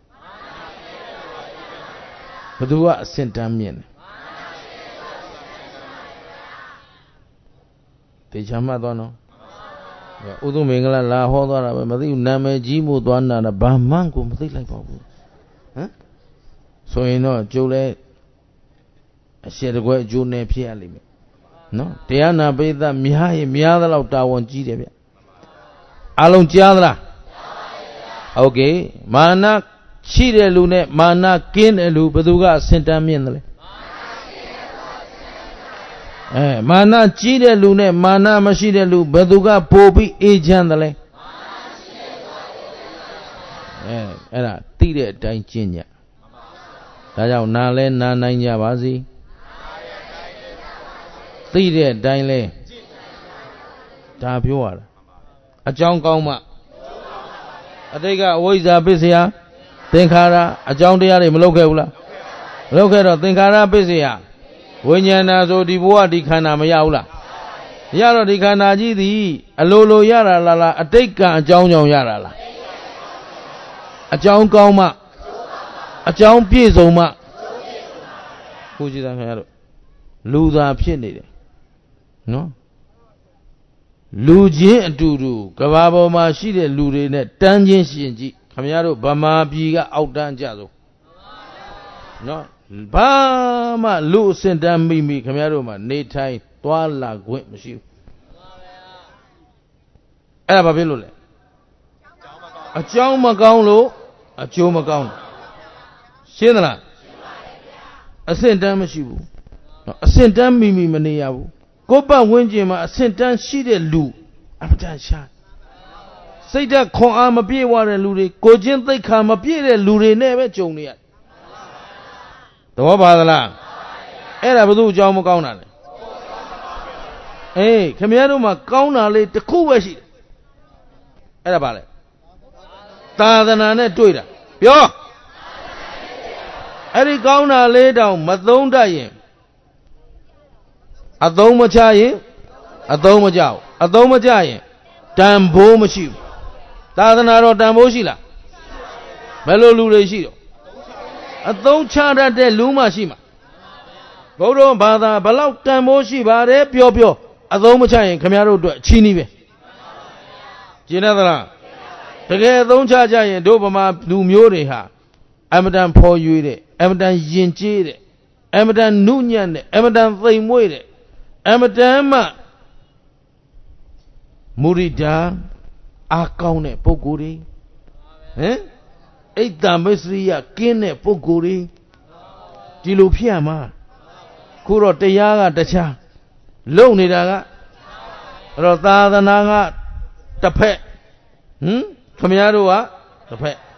ဘယ်သူကအစင်တမ်းမြင့်လဲတေချာမှတ်သွားနော်ဥဒုမင်္ဂလာလာဟောသွားတာပဲမသိဘူးနာမည်ကြီးမို့သွားနာတာဘာမှန်းကိုမသိလိုက်ပါဘူးဟမ်ဆိုရင်တော့ကျုပ်လည်းအရှက်တကွဲအကျိုးနဲ့ဖြစ်ရလိမ့်မယ်နော်တရားနာပိသများရင်များသလောက်တာဝန်ကြီးတယ်ဗျအားလုံးကြားသလားဟုတ်ကဲ့မာနရှိတဲ့လူနဲ့မာနကင်းတဲ့လူဘယ်သူကအစင်တမ်းမြင့်တယ်လဲအဲမာနကြီးတဲ့လူနဲ့မာနမရှိတဲ့လူဘယ်သူကပိုပြီးအေးချမ်းတယ်လဲအဲအဲ့ဒါသိတဲ့အတိုင်းကျင့်ကြဒါကြောင့်နာလဲနာနိုင်ကြပါစေသိတဲ့အတိုင်းလဲဒါပြောရတာအကြောင်းကောင်းမှအတိတ်ကအဝိဇ္ဇာပစ္စယသင်္ခါရအကြောင်းတရားတွေမလုပ်ခဲ့ဘူးလားမလုပ်ခဲ့တော့သင်္ခါရပစ္စယဝိညာဏဆိုဒီဘဝဒီခန္ဓာမရဘူးလားရတော့ဒီခန္ဓာကြီးသည်အလိုလိုရတာလားလားအတိတ်ကအကြောင်းကြောင့်ရတာလားအကြောင်းကောင်းမှအကြောင်းပြည့်စုံမှကိုကြည်သာခင်ဗျားတို့လူသာဖြစ်နေတယ်နော်လူချင်းအတူတူကဘာပေါ်မှာရှိတဲ့လူတွေနဲ့တန်းချင်းရှင်ကြည့်ခင်ဗျားတို့ဗမာပြည်ကအောက်တန်းကြဆုံးနော်ဘာမှလူအစင်တန်းမိမိခင်ဗျားတို့မှာနေထိုင်သွားလာခွင့်မရှိဘူးအဲ့ဒါဘာဖြစ်လို့လဲအကြောင်းမကောင်းလို့အကျိုးမကောင်းရှင်းသလားအစင်တန်းမရှိဘူးအစင်တန်းမိမိမနေရဘူးကိုယ့်ပတ်ဝန်းကျင်မှာအစင်တန်းရှိတဲ့လူအမှန်တန်ရှားစိတ်ဓာတ်ခွန်အားမပြည့်ဝတဲ့လူတွေကိုချင်းသိက္ခာမပြည့်တဲ့လူတွေနဲ့ပဲကြုံနေရသဘောပါသလားအဲ့ဒါဘယ်သူအကြောင်းမကောင်းတာလဲအေးခင်ဗျားတို့မှာကောင်းတာလေးတစ်ခုပဲရှိတယ်အဲ့ဒါပါလေသာသနာနဲ့တွေ့တာပြောအဲ့ဒီကောင်းတာလေးတောင်မသုံးတတ်ရင်အသုံးမချရင်အသုံးမကျဘူးအသုံးမကျရင်တန်ဖိုးမရှိဘူးသာသနာတော်တန်ဖိုးရှိလားဘယ်လိုလူတွေရှိတော့အသုံးချတတ်တဲ့လူမှရှိမှာဘုရားဘာသာဘလောက်တန်ဖိုးရှိပါတယ်ပြောပြောအသုံးမချရင်ခင်ဗျားတို့အတွက်ချီးနှီးပဲကျင်းသလားတကယ်အသုံးချကြရင်တို့ဗမာလူမျိုးတွေဟာအမတန်ဖော်ရွေးတဲ့အမတန်ယဉ်ကျေးတဲ့အမတန်နုညံ့တဲ့အမတန်သိမ်မွေ့တဲ့အမတန်မှမုရိဒာအားကောင်းတဲ့ပုဂ္ဂိုလ်တွေဟမ်အိတ်တံမစ္စရိယကင်းတဲ့ပုဂ္ဂိုလ်တွေဒီလိုဖြစ်ရမှာခုတော့တရားကတခြားလုံနေတာကအဲ့တော့သာသနာကတစ်ဖက်ဟမ်ခမည်းတော်ကတစ်ဖက်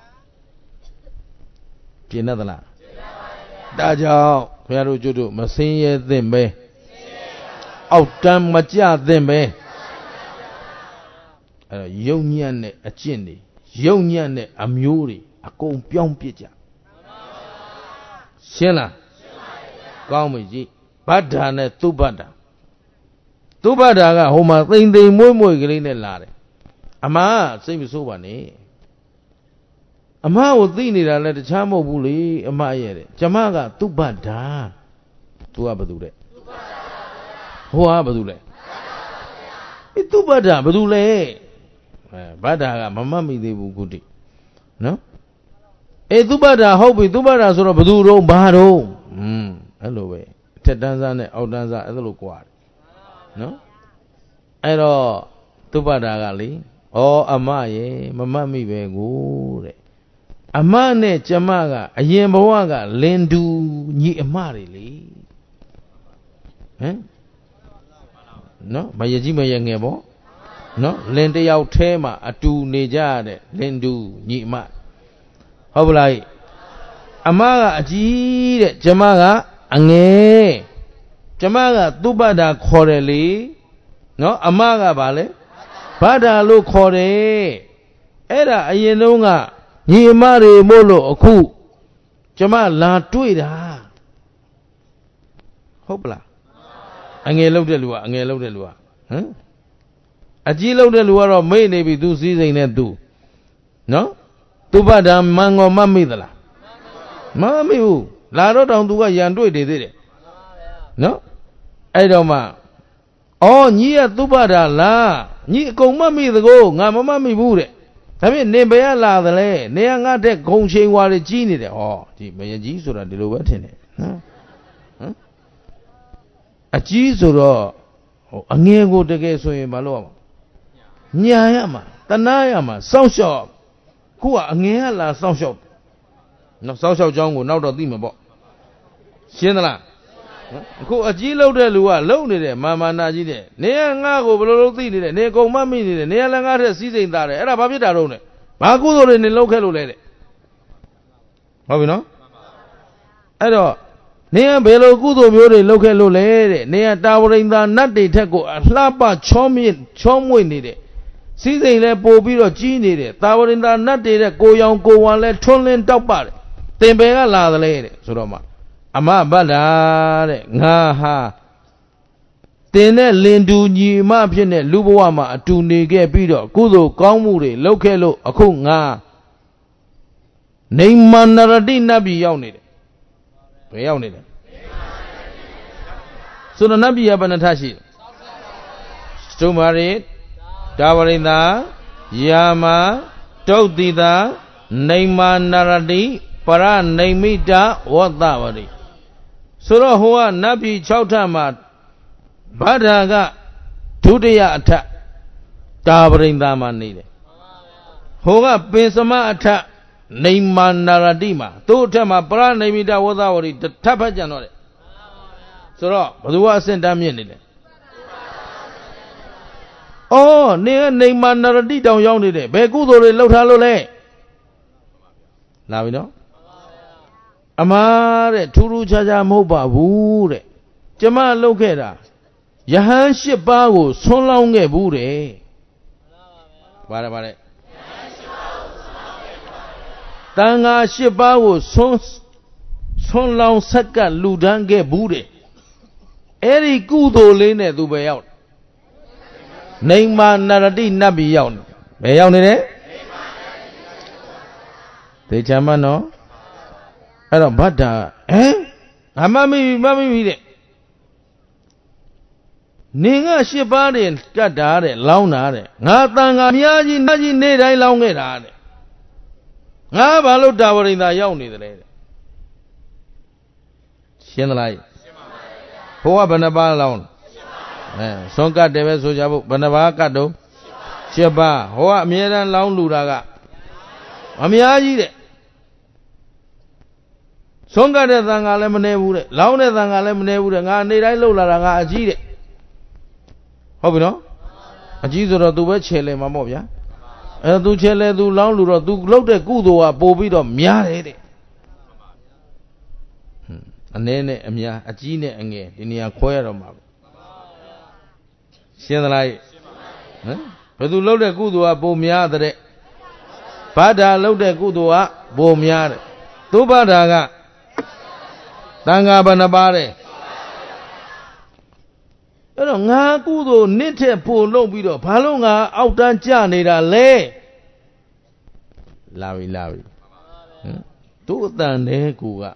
ကျင်သလားဒါကြောင့်ခင်ဗျားတို့ကျွတ်တို့မစင်းရဲသင့်ပဲအောက်တန်းမကြသင့်ပဲအဲ့တော့ယုံညံ့တဲ့အကျင့်တွေယုံညံ့တဲ့အမျိုးတွေအကုန်ပြောင်းပြစ်ကြရှင်းလားကောင်းပြီကြည့်ဗဒ္ဓါနဲ့သုဘဒ္ဓါသုဘဒ္ဓါကဟိုမှာသိမ့်သိမ့်မွေ့မွေ့ကလေးနဲ့လာတယ်အမစိတ်မဆိုးပါနဲ့အမကိုသိနေတာလည်းတခြားမဟုတ်ဘူးလေအမရဲ့တဲ့ကျမကသုဘဒ္ဓါသူကဘာတူလဲဟိုကဘာတူလဲအဲသုဘဒ္ဓါဘာတူလဲဘဒ္ဒါကမမှတ်မိသေးဘူးခုတည်းနော်အေသုဘဒ္ဒါဟုတ်ပြီသုဘဒ္ဒါဆိုတော့ဘသူတော့ဘာတော့อืมအဲ့လိုပဲအထက်တန်းစားနဲ့အောက်တန်းစားအဲ့လိုကွာတယ်နော်အဲ့တော့သုဘဒ္ဒါကလေဩအမရေမမှတ်မိပဲကိုတဲ့အမနဲ့ကျမကအရင်ဘဝကလင်တူညီအမတွေလေဟမ်နော်မရကြီးမရငယ်ပေါ့နော်လင်တယောက်แท้မှာအတူနေကြရတဲ့လင်တူညီအမဟုတ်ပလားအမကအကြီးတဲ့ကျမကအငယ်ကျမကသုဘဒ္ဒါခေါ်တယ်လေနော်အမကဗာလဲဘဒ္ဒါလို့ခေါ်တယ်အဲ့ဒါအရင်တုန်းကညီအမတွေမို့လို့အခုကျမလာတွေ့တာဟုတ်ပလားအငယ်လောက်တဲ့လူကအငယ်လောက်တဲ့လူကဟမ်အကြီးလောက်တဲ့လူကတော့မိတ်နေပြီသူစည်းစိမ်နဲ့သူနော်သုဘဒ္ဒါမန်ကောမမိသလားမမိဘူးလာတော့တောင်သူကရန်တွေ့နေသေးတယ်နော်အဲ့တော့မှအော်ညီကသုဘဒ္ဒါလားညီအကုန်မမိသကိုငါမမမိဘူးတဲ့ဒါဖြင့်နေဘယ်ကလာသလဲနေကငါတဲ့ဂုံချိန်ဝါတွေကြီးနေတယ်ဟောဒီမယကြီးဆိုတာဒီလိုပဲထင်တယ်နော်ဟမ်အကြီးဆိုတော့ဟိုအငယ်ကိုတကယ်ဆိုရင်မလုပ်ရမှာညာရမှာတနာရမှာစောင့်ရှောက်ခုကအငယ်ကလာစောင့်ရှောက်နော်စောင့်ရှောက်ကြောင်းကိုနောက်တော့သိမှာပေါ့ရှင်းသလားအခုအကြီးလောက်တဲ့လူကလုံနေတယ်မာမာနာကြီးတဲ့နေကငါ့ကိုဘယ်လိုလုပ်သိနေတယ်နေကုံမမိနေတယ်နေကလည်းငါ့ထက်စီးစိမ်သားတယ်အဲ့ဒါဘာဖြစ်တာတော့လဲဘာကုသိုလ်တွေနေလောက်ခဲ့လို့လဲတဲ့ဟုတ်ပြီနော်အဲ့တော့နေကဘယ်လိုကုသိုလ်မျိုးတွေလောက်ခဲ့လို့လဲတဲ့နေကတာဝရိန်သာနတ်တွေထက်ကိုအလှပချောမြင့်ချောမွေ့နေတဲ့စီးစိမ်လဲပို့ပြီးတော့ကြီးနေတယ်တာဝရိန်သာနတ်တွေတဲ့ကိုရောင်ကိုဝါလဲထွန်းလင်းတောက်ပါတယ်တင်ပယ်ကလာသလဲတဲ့ဆိုတော့မှအမဘဒ္ဒါတဲ့ငါဟာတင်တဲ့လင်တူညီအမဖြစ်တဲ့လူဘဝမှာအတူနေခဲ့ပြီးတော့ကုသိုလ်ကောင်းမှုတွေလုပ်ခဲ့လို့အခုငါနေမန္နရတိနတ်ပြည်ရောက်နေတယ်ဘယ်ရောက်နေလဲဆိုတော့နတ်ပြည်ကဘယ်နှထရှိသုမာရိတာဝရိန္ဒာယာမတုတ်တိတာနေမန္နရတိပရနေမိတဝတ္တဝရိဆိုတော့ဟိုကနတ်ပြည်၆ထပ်မှာဘဒ္ဒါကဒုတိယအထက်တာဝရိန္ဒာမှာနေတယ်ဟိုကပင်စမအထက်နေမန္နရတိမှာသူ့အထက်မှာပရနေမိတဝတ္တဝရိထပ်ဖတ်ကြံတော့တယ်ဆိုတော့ဘယ်သူကအဆင့်တန်းမြင့်နေလဲအော်နေကနေမန္နရတိတောင်ရောက်နေတယ်ဘယ်ကုသိုလ်တွေလှုပ်ထားလို့လဲလာပြီနော်အမားတဲ့ထူးထူးခြားခြားမဟုတ်ပါဘူးတဲ့ကျမလှုပ်ခဲ့တာယဟန်၈ပါးကိုဆွန်းလောင်းခဲ့ဘူးတဲ့ဘာလဲဘာလဲတန်ဃာ၈ပါးကိုဆွန်းဆွန်းလောင်းဆက်ကပ်လူဒန်းခဲ့ဘူးတဲ့အဲ့ဒီကုသိုလ်လေးနဲ့သူပဲရောက်နေမန္နရတိနတ်ပြည်ရောက်နေဘယ်ရောက်နေလဲသေချာမနော်အဲ့တော့ဘဒ္ဒါဟမ်ငါမမိမမိမိတဲ့နေငါ၈ပါးတွေကတ်တာတဲ့လောင်းတာတဲ့ငါတန်ဃာအများကြီးနတ်ကြီးနေတိုင်းလောင်းခဲ့တာတဲ့ငါဘာလို့တာဝရိန္ဒာရောက်နေတယ်လဲတဲ့ရှင်းသလားဘုရားဘယ်နှပါးလောင်းအဲဆွန်ကတ်တယ်ပဲဆိုကြဖို့ဘယ်နှပါးကတ်တော့၈ပါးဟောကအမြဲတမ်းလောင်းလူတာကအများကြီးတဲ့ဆုံးကတဲ့သံဃာလည်းမနေဘူးတဲ့လောင်းတဲ့သံဃာလည်းမနေဘူးတဲ့ငါနေတိုင်းလှုပ်လာတာငါအကြီးတဲ့ဟုတ်ပြီနော်အကြီးဆိုတော့သူပဲခြေလဲမှာပေါ့ဗျာအဲသူခြေလဲသူလောင်းလူတော့သူလှုပ်တဲ့ကုသိုလ်ကပို့ပြီးတော့များတယ်တဲ့အနည်းနဲ့အများအကြီးနဲ့အငယ်ဒီနေရာခွဲရတော့မှာရှင်းသလားဟမ်ဘယ်သူလှုပ်တဲ့ကုသိုလ်ကပိုများတဲ့ဘဒ္ဒါလှုပ်တဲ့ကုသိုလ်ကပိုများတယ်သုဘဒ္ဒါကတန်ဃာဘယ်နှပါးတဲ့အဲ့တော့ငါကုသိုလ်နစ်ထက်ပိုလုပ်ပြီးတော့ဘာလို့ငါအောက်တန်းကျနေတာလဲလာပြီလာပြီဟမ်သူ့အတန်တဲ့ကူက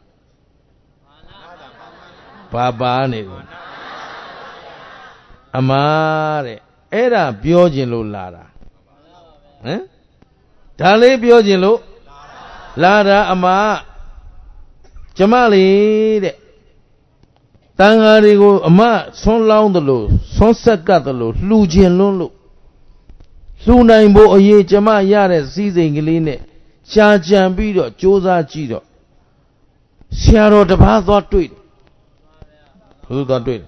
ဘာပါနေတယ်အမားတဲ့အဲ့ဒါပြောခြင်းလို့လာတာဟမ်ဒါလေးပြောခြင်းလို့လာတာအမကျမလေးတဲ့တန်ဃာတွေကိုအမဆွန်းလောင်းတယ်လို့ဆွန်းဆက်ကပ်တယ်လို့လှူခြင်းလွန်းလို့လှူနိုင်ဖို့အရေးကျမရတဲ့စည်းစိမ်ကလေးနဲ့ရှားကြံပြီးတော့ကြိုးစားကြည့်တော့ဆရာတော်တစ်ပါးသွားတွေ့တယ်ဘုရားသွားတွေ့တယ်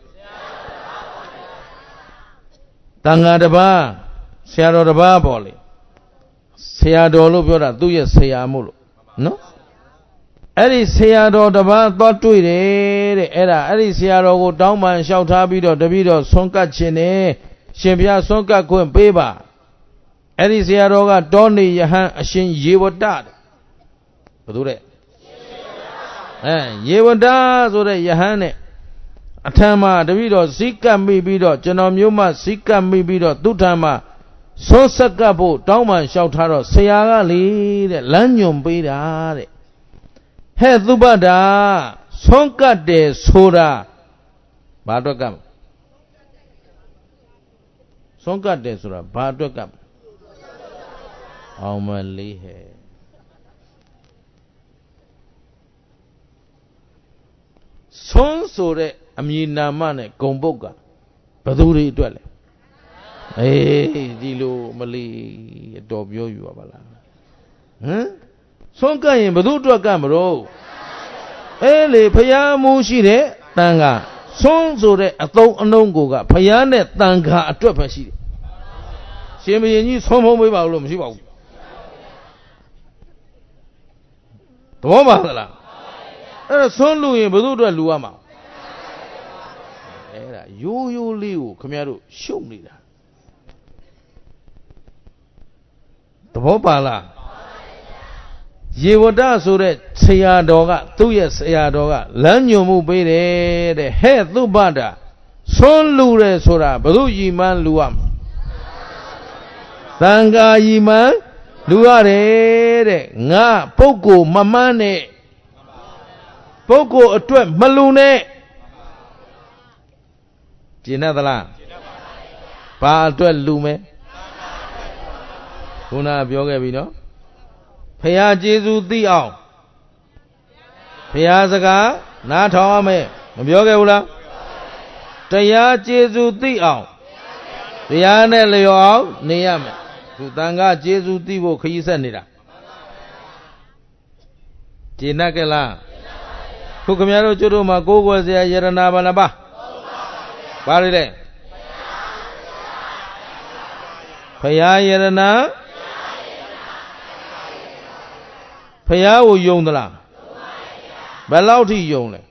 တန်ဃာတစ်ပါးဆရာတော်တစ်ပါးပေါ့လေဆရာတော်လို့ပြောတာသူ့ရဲ့ဆရာမို့လို့နော်အဲ့ဒီဆရာတော်တစ်ပါးသွားတွေ့တယ်တဲ့အဲ့ဒါအဲ့ဒီဆရာတော်ကိုတောင်းပန်လျှောက်ထားပြီးတော့တပည့်တော်ဆွန့်ကပ်ခြင်းနဲ့ရှင်ဘုရားဆွန့်ကပ်ခွင့်ပေးပါအဲ့ဒီဆရာတော်ကတောနေယဟန်အရှင်ယေဝတ္တတဲ့ဘယ်သူတဲ့အဲယေဝတ္တဆိုတဲ့ယဟန်နဲ့အထံမှာတပည့်တော်ဇိကပ်မိပြီးတော့ကျွန်တော်မျိုးမှဇိကပ်မိပြီးတော့သူ့ထံမှာဆွန့်ဆက်ကပ်ဖို့တောင်းပန်လျှောက်ထားတော့ဆရာကလေတဲ့လမ်းညွန်ပေးတာတဲ့ဟဲ့သုဘတာဆွန့်ကပ်တယ်ဆိုတာဘာအတွက်ကပ်ဆွန့်ကပ်တယ်ဆိုတာဘာအတွက်ကပ်အောင်မလေးဟဲ့ဆွန့်ဆိုတဲ့အမည်နာမနဲ့ဂုံပုတ်ကဘယ်သူတွေအတွက်လဲအေးဒီလိုမလီတော်ပြောယူပါလားဟမ်ဆွန့်ကပ်ရင်ဘယ်သူအတွက်ကပ်မလို့အေးလေဖျားမှုရှိတဲ့တန်ခါဆွန့်ဆိုတဲ့အသုံးအနှုံးကိုကဖျားနဲ့တန်ခါအတွက်ပဲရှိတယ်ရှင်ဘုရင်ကြီးဆွန့်ဖုံးပေးပါလို့မရှိပါဘူးသဘောပါသလားအဲ့ဒါဆွန့်လူရင်ဘယ်သူအတွက်လူရမှာအဲ့ဒါရိုးရိုးလေးကိုခင်ဗျားတို့ရှုပ်နေတာသဘောပါလားယေဝတ္တဆိုတဲ့ဆရာတော်ကသူ့ရဲ့ဆရာတော်ကလမ်းညွှန်မှုပေးတယ်တဲ့ဟဲ့သုဘတာဆွန့်လူတယ်ဆိုတာဘယ်သူယီမန်းလူရမှာသံဃာယီမန်းလူရတယ်တဲ့ငါပုဂ္ဂိုလ်မမှန်းနဲ့ပုဂ္ဂိုလ်အတွက်မလူနဲ့ကျင်တတ်သလားဘာအတွက်လူမဲခုနပြောခဲ့ပြီနော်ဖရာကျေးဇူးသိအောင်ဖရာစကားနားထောင်ရမယ်မပြောခဲ့ဘူးလားတရားကျေးဇူးသိအောင်တရားနဲ့လျော်အောင်နေရမယ်သူတန်ခါကျေးဇူးသိဖို့ခရီးဆက်နေတာကျေနပ်ကြလားခုခင်ဗျားတို့ကျွတ်တို့မှာကိုးကွယ်စရာယရနာဘာလားပါဘာတွေလဲဖရာယရနာဖရာကိုယုံသလားဘယ်လောက်ထိယုံလဲ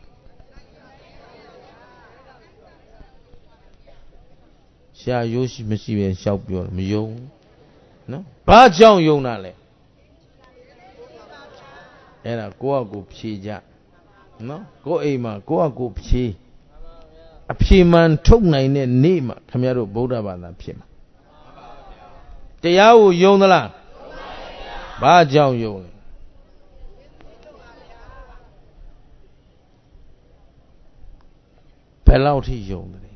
ရှားရိုးရှိမရှိပဲရှောက်ပြောမယုံနော်ဘာကြောင့်ယုံတာလဲအဲ့ဒါကိုယ့်အကူဖြေကြနော်ကိုယ့်အိမ်မှာကိုယ့်အကူဖြေအဖြေမှန်ထုတ်နိုင်တဲ့နေ့မှာခင်ဗျားတို့ဗုဒ္ဓဘာသာဖြစ်မှာတရားကိုယုံသလားဘာကြောင့်ယုံလဲဘယ်လောက်ထိယုံတယ်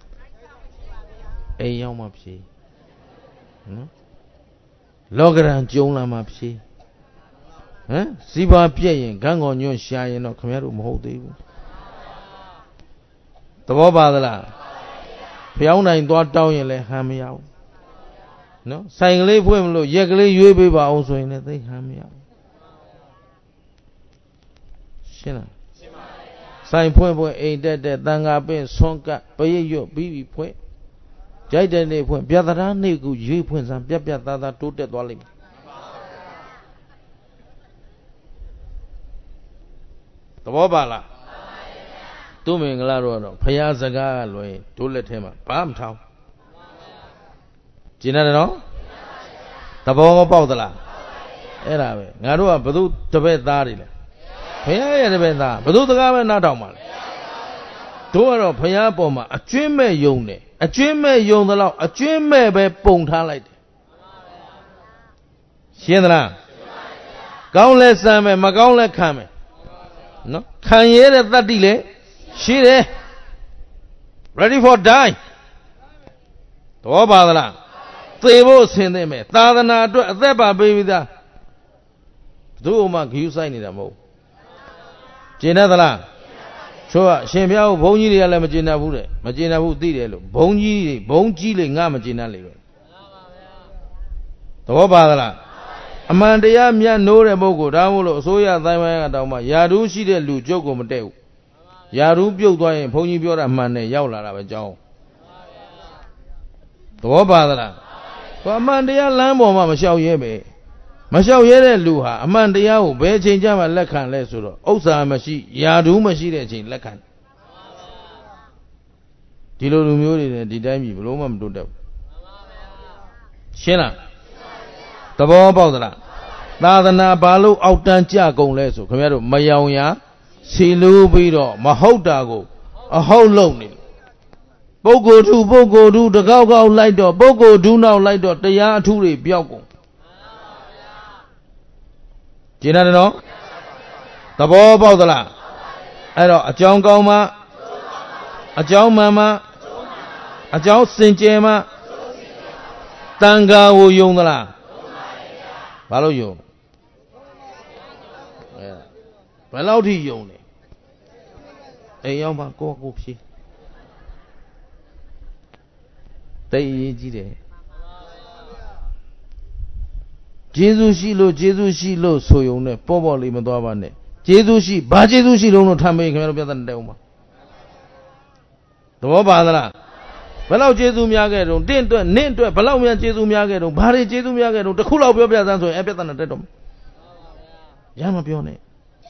အိမ်ရောက်မှဖြေနော်လောကရန်ကျုံလာမှဖြေဟမ်စီးပွားပြက်ရင်ဂန်းကော်ညွန့်ရှာရင်တော့ခင်ဗျားတို့မဟုတ်သေးဘူးသဘောပါသလားဖျောင်းနိုင်သွားတောင်းရင်လည်းဟန်မရဘူးနော်ဆိုင်ကလေးဖွင့်မလို့ရက်ကလေးရွေးပေးပါအောင်ဆိုရင်လည်းသိဟန်မရဘူးရှင်းလားရှင်းပါပြီဆိုင်ဖွင့်ဖွင့်အိမ်တက်တက်တန်ဃာပင့်ဆွန့်ကပ်ပရိတ်ရွတ်ပြီးပြီးဖွင့်ကြိုက်တဲ့နေ့ဖွင့်ပြတ်သားနေ့ကိုရွေးဖွင့်စမ်းပြတ်ပြတ်သားသားတိုးတက်သွားလိမ့်မယ်သဘောပါလားသူမင်္ဂလာတော့ဖရာစကားလွယ်တို့လက်ထဲမှာဘာမထောင်ကျင်တယ်နော်သဘောပေါက်သလားအဲ့ဒါပဲငါတို့ကဘသူတပည့်သားတွေလဲဖရာရဲ့တပည့်သားဘသူစကားပဲနားထောင်ပါလဲတို့ကတော့ဖရာပေါ်မှာအကျွင်းမဲ့ယုံတယ်အကျွင်းမဲ့ယုံသလောက်အကျွင်းမဲ့ပဲပုံထားလိုက်တယ်ရှင်းသလားကောင်းလဲစမ်းမယ်မကောင်းလဲခံမယ်နော်ခံရတဲ့တတ္တိလေရှိတယ် ready for die တော့ပါသလားသေဖို့ဆင်သင့်မယ်သာသနာအတွက်အသက်ပါပေးပြီးသားဘယ်သူမှဂရုစိုက်နေတာမဟုတ်ကျင်တတ်သလားဆိုတော့ရှင်ဘုရားကိုဘုန်းကြီးတွေကလည်းမကျင်တတ်ဘူးတဲ့မကျင်တတ်ဘူးသိတယ်လို့ဘုန်းကြီးတွေဘုန်းကြီးလေငါမကျင်တတ်လေပဲသဘောပါသလားအမှန်တရားမြတ်နိုးတဲ့ပုဂ္ဂိုလ်ဒါမို့လို့အစိုးရအတိုင်းဝိုင်းကတောင်မှယာဓုရှိတဲ့လူကြုတ်ကိုမတည့်ဘူးယာဓုပြုတ်သွားရင်ဘုန်းကြီးပြောတာမှန်တယ်ရောက်လာတာပဲကြောင်းသဘောပါသလားဘာအမှန်တရားလမ်းပေါ်မှာမလျှောက်ရဲပဲမလျှောက်ရဲတဲ့လူဟာအမှန်တရားကိုဘယ်အချိန်ကျမှလက်ခံလဲဆိုတော့ဥစ္စာမရှိယာဓုမရှိတဲ့အချိန်လက်ခံဒီလိုလူမျိုးတွေနဲ့ဒီတိုင်းပြည်ဘလို့မှမတိုးတက်ဘူးရှင်းလားသဘောပေါက်သလားသာသနာဘာလို့အောက်တန်းကြကုန်လဲဆိုခင်ဗျားတို့မယောင်ရာစီလူပြီးတော့မဟုတ်တာကိုအဟုတ်လုံနေပုဂ္ဂိုလ်ထုပုဂ္ဂိုလ်ထုတကောက်ကောက်လိုက်တော့ပုဂ္ဂိုလ်ထုနောက်လိုက်တော့တရားအထုတွေပျောက်ကုန်ကျင်တယ်နော်သဘောပေါက်သလားအဲ့တော့အကြောင်းကောင်းမှအကြောင်းမှန်မှအကြောင်းစင်ကြယ်မှတန်ခါကိုယုံသလားဘာလို့ယုံဘယ်လောက်ထိယုံလဲအိမ်ရောက်မှကိုယ့်ကိုယ်ဖြေးတိတ်အရေးကြီးတယ်ကျေးဇူးရှိလို့ကျေးဇူးရှိလို့ဆိုယုံနဲ့ပေါ့ပေါ့လေးမသွားပါနဲ့ကျေးဇူးရှိဘာကျေးဇူးရှိလုံးလို့ထမ်းမေးခင်ဗျားတို့ပြဿနာတက်အောင်ပါသဘောပါသလားဘယ်လောက်ကျေးဇူးများခဲ့တုံးတင့်အတွက်နင့်အတွက်ဘယ်လောက်များကျေးဇူးများခဲ့တုံးဘာတွေကျေးဇူးများခဲ့တုံးတစ်ခုလောက်ပြောပြစမ်းဆိုရင်အပြဿနာတက်တော့ရမပြောနဲ့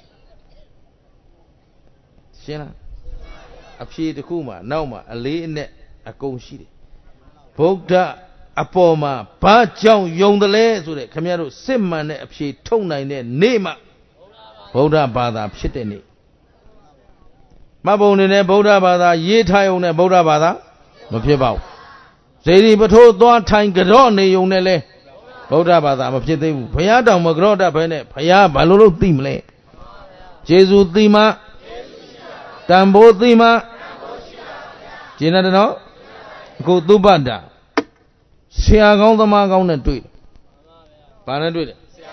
ရှင်းလားအဖြေတစ်ခုမှနောက်မှအလေးအနက်အကုန်ရှိတယ်ဗုဒ္ဓအပေါ်မှာဘာကြောင့်ယုံတယ်လဲဆိုတဲ့ခင်ဗျားတို့စစ်မှန်တဲ့အဖြေထုတ်နိုင်တဲ့နေ့မှဗုဒ္ဓဘာသာဖြစ်တဲ့နေ့မှတ်ပုံနေနဲ့ဗုဒ္ဓဘာသာရေးထားုံနဲ့ဗုဒ္ဓဘာသာမဖြစ်ပါဘူးဇေဒီပထိုးသွားထိုင်ကြော့နေုံနဲ့လဲဗုဒ္ဓဘာသာမဖြစ်သေးဘူးဘုရားတောင်မကြော့တတ်ဘဲနဲ့ဘုရားဘာလို့လို့သိမလဲကျေးဇူးသိမှတန်ဖိုးသိမှကျင်တယ်နော်အခုသုဘတာဆရာကောင်းသမားကောင်းနဲ့တွေ့တယ်ဘာနဲ့တွေ့တယ်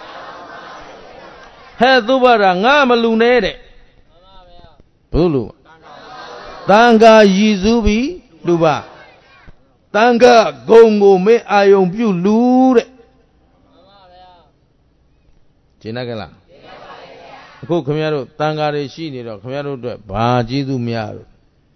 ဟဲ့သုဘတာငါမလူနဲ့တဲ့ဘုလူတန်ခါရည်စူးပြီးလူပါတန်ခါဂုံကိုမင်းအာယုံပြုလူတဲ့ကျင်တယ်ကလားအခုခင်ဗျားတို့တန်ခါတွေရှိနေတော့ခင်ဗျားတို့အတွက်ဘာကျေးဇူးများလို့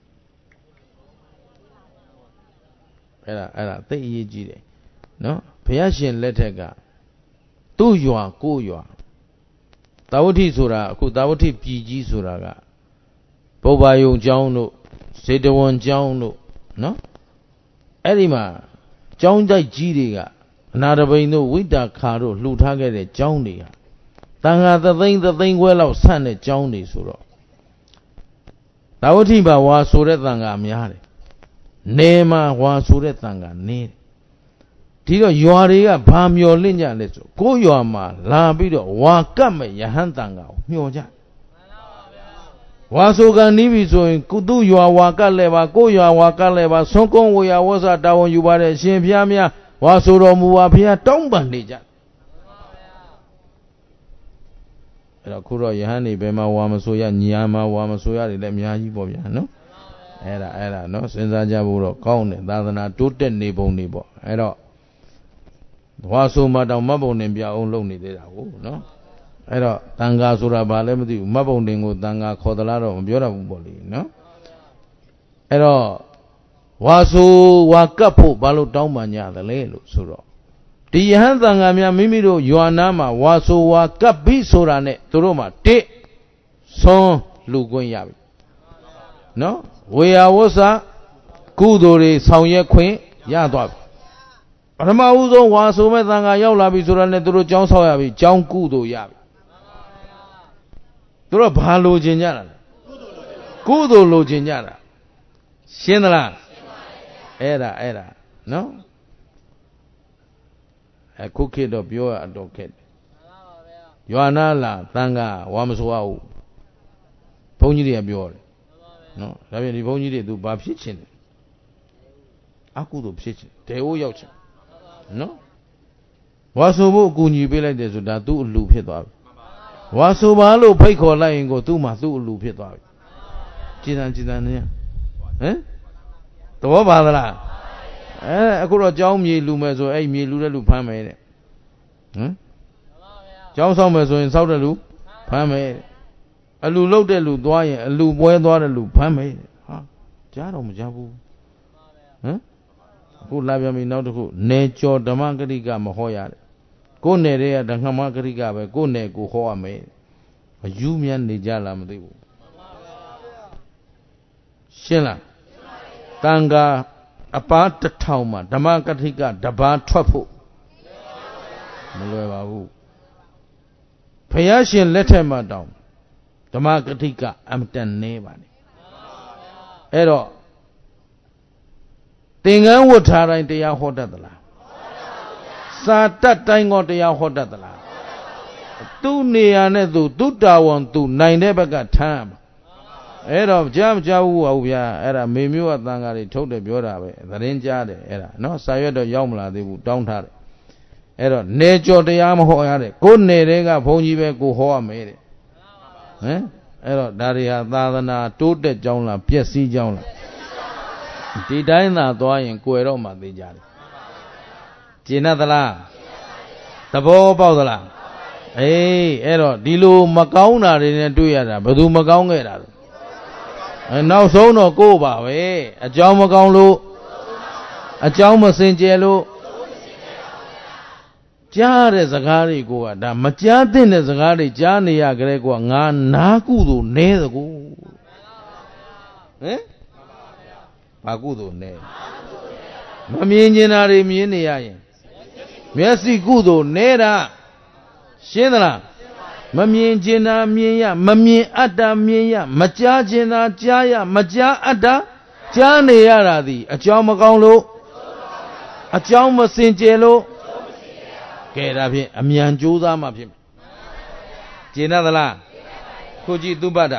အဲ့ဒါအဲ့ဒါသိအရေးကြီးတယ်နော်ဘုရားရှင်လက်ထက်ကသူ့ရွာကိုရွာတာဝတိဆိုတာအခုတာဝတိပြည်ကြီးဆိုတာကဘုရားယုံကျောင်းတို့ဇေတဝန်ကျောင်းတို့နော်အဲ့ဒီမှာကျောင်းတိုက်ကြီးတွေကအနာတပိန်တို့ဝိတာခါတို့လှူထားခဲ့တဲ့ကျောင်းတွေကတန်ခါသသိန်းသသိန်းခွဲလောက်ဆန့်တဲ့ကျောင်းတွေဆိုတော့တာဝတိဘာဝါဆိုတဲ့တန်ခါများတယ်နေမှာဝါဆိုတဲ့တန်ခါနေတယ်ဒီတော့ရွာတွေကဘာမျောလင့်ကြလဲဆိုကိုရွာမှာလာပြီးတော့ဝါကတ်မဲ့ယဟန်တန်ခါကိုမျောကြဝါဆိုကန်နီးပြီဆိုရင်ကုသူရွာဝါကတ်လဲပါကိုရွာဝါကတ်လဲပါဆွန်ကုန်းဝေယဝဆတာဝန်ယူပါတဲ့ရှင်ဖျားများဝါဆိုတော်မူပါဖျားတောင်းပန်နေကြအဲ့တော့ခုတော့ယဟန်နေဘယ်မှာဝါမဆိုရညာမှာဝါမဆိုရတယ်လည်းအများကြီးပေါ့ဗျာနော်အဲ့ဒါအဲ့ဒါနော်စဉ်းစားကြဖို့တော့ကောင်းတယ်သာသနာတိုးတက်နေပုံနေပေါ့အဲ့တော့ဝါဆိုမှတောင်မတ်ပုံတင်ပြအောင်လုပ်နေသေးတာကိုနော်အဲ့တော့တန်ခါဆိုတာဘာလဲမသိဘူးမတ်ပုံတင်ကိုတန်ခါခေါ်သလားတော့မပြောတော့ဘူးပေါ့လေနော်အဲ့တော့ဝါဆိုဝါကပ်ဖို့ဘာလို့တောင်းပန်ကြသလဲလို့ဆိုတော့ဒီယဟန်တန်ခါများမိမိတို့ယွာနာမှာဝါဆိုဝါကပ်ပြီးဆိုတာနဲ့သူတို့မှာတစ်ဆုံးလူခွင့်ရပြီနော်ဝေယဝဆကုသိုလ်တွေဆောင်ရွက်ခွင့်ရသွားပြီပထမဦးဆုံးဝါဆိုမဲ့တန်ခါရောက်လာပြီဆိုတာနဲ့သူတို့ကြောင်းဆောက်ရပြီကြောင်းကုသိုလ်ရပြီသူတို့ဘာလိုချင်ကြတာလဲကုသိုလ်လိုချင်ကြတာရှင်းသလားအဲ့ဒါအဲ့ဒါနော်အခုခေတ်တော့ပြောရတော့ခက်တယ်ရွာနာလာတန်ခါဝါမဆိုရဘူးဘုန်းကြီးတွေကပြောတယ်နော်ဒါပြန်ဒီဘုန်းကြီးတွေသူဘာဖြစ်ချင်လဲအကုသိုလ်ဖြစ်ချင်ဒေဝရောက်ချင်နော်ဝါဆိုဖို့အကူအညီပေးလိုက်တယ်ဆိုတာသူ့အလူဖြစ်သွားပြီဝါဆိုပါလို့ဖိတ်ခေါ်လိုက်ရင်ကိုသူ့မှာသူ့အလူဖြစ်သွားပြီကြည်စံကြည်စံနေဟမ်သဘောပါသလားအဲအခုတော့ကြောင်းမြေလူမယ်ဆိုအဲ့မြေလူတဲ့လူဖမ်းမယ်တဲ့ဟမ်ကြောင်းဆောင်မယ်ဆိုရင်စောက်တဲ့လူဖမ်းမယ်အလူလုတ်တဲ့လူသွားရင်အလူပွဲသွားတဲ့လူဖမ်းမယ်ဟာကြားတော့မကြားဘူးဟမ်အခုလာပြန်ပြီနောက်တစ်ခုနေကျော်ဓမ္မဂရိကမဟောရတယ်ကိုယ်နယ်တဲ့ကဓမ္မဂရိကပဲကိုယ်နယ်ကိုဟောရမယ်အယူမြန်နေကြလားမသိဘူးရှင်းလားတန်ခါအပါတစ်ထောင်မှာဓမ္မဂရိကတပါးထွက်ဖို့မလွယ်ပါဘူးဘုရားရှင်လက်ထက်မှာတောင်ဓမ္မဂရိကအမတန်နေပါနဲ့အဲ့တော့သင်္ကန်းဝတ်ထားတိုင်းတရားဟောတတ်သလားစာတတ်တိုင်းကတရားဟောတတ်သလားသူ့နေရာနဲ့သူသူ့တာဝန်သူနိုင်တဲ့ဘက်ကထမ်းမှာအဲ့တော့ကြားမကြားဘူးဟုတ်ဗျာအဲ့ဒါမေမျိုးကတန်ဃာတွေထုတ်တယ်ပြောတာပဲသတင်းကြားတယ်အဲ့ဒါနော်စာရွက်တော့ရောက်မလာသေးဘူးတောင်းထားတယ်အဲ့တော့နေကြော်တရားမဟောရတဲ့ကိုယ်နေတဲ့ကဘုန်းကြီးပဲကိုဟောရမယ်တဲ့ဟမ်အဲ့တော့ဒါတွေဟာသာသနာတိုးတက်ကြောင်းလားပျက်စီးကြောင်းလားဒီတိုင်းသာသွားရင်ကိုယ်တော့မှသိကြတယ်ကျင့်သလားသဘောပေါက်သလားအေးအဲ့တော့ဒီလိုမကောင်းတာတွေနဲ့တွေ့ရတာဘယ်သူမကောင်းခဲ့တာလဲအဲနောက်ဆုံးတော့ကိုယ်ပါပဲအကြောင်းမကောင်းလို့အကြောင်းမစင်ကြယ်လို့ကြားတဲ့စကားတွေကိုကဒါမကြားသင့်တဲ့စကားတွေကြားနေရကြတဲ့ကွာငါနာကုသိုလ်နဲသကူဟမ်ဘာကုသိုလ်နဲမမြင်ကျင်တာတွေမြင်နေရရင်မျက်စိကုသိုလ်နဲတာရှင်းသလားမမြင်ကျင်တာမြင်ရမမြင်အတ္တမြင်ရမကြားကျင်တာကြားရမကြားအတ္တကြားနေရတာသည်အကြောင်းမကောင်းလို့အကြောင်းမစင်ကြယ်လို့ကဲဒါဖြင့်အမြန်ကြိုးစားမှဖြစ်မယ်ကျင်သလားခုကြည့်သူပတ္တ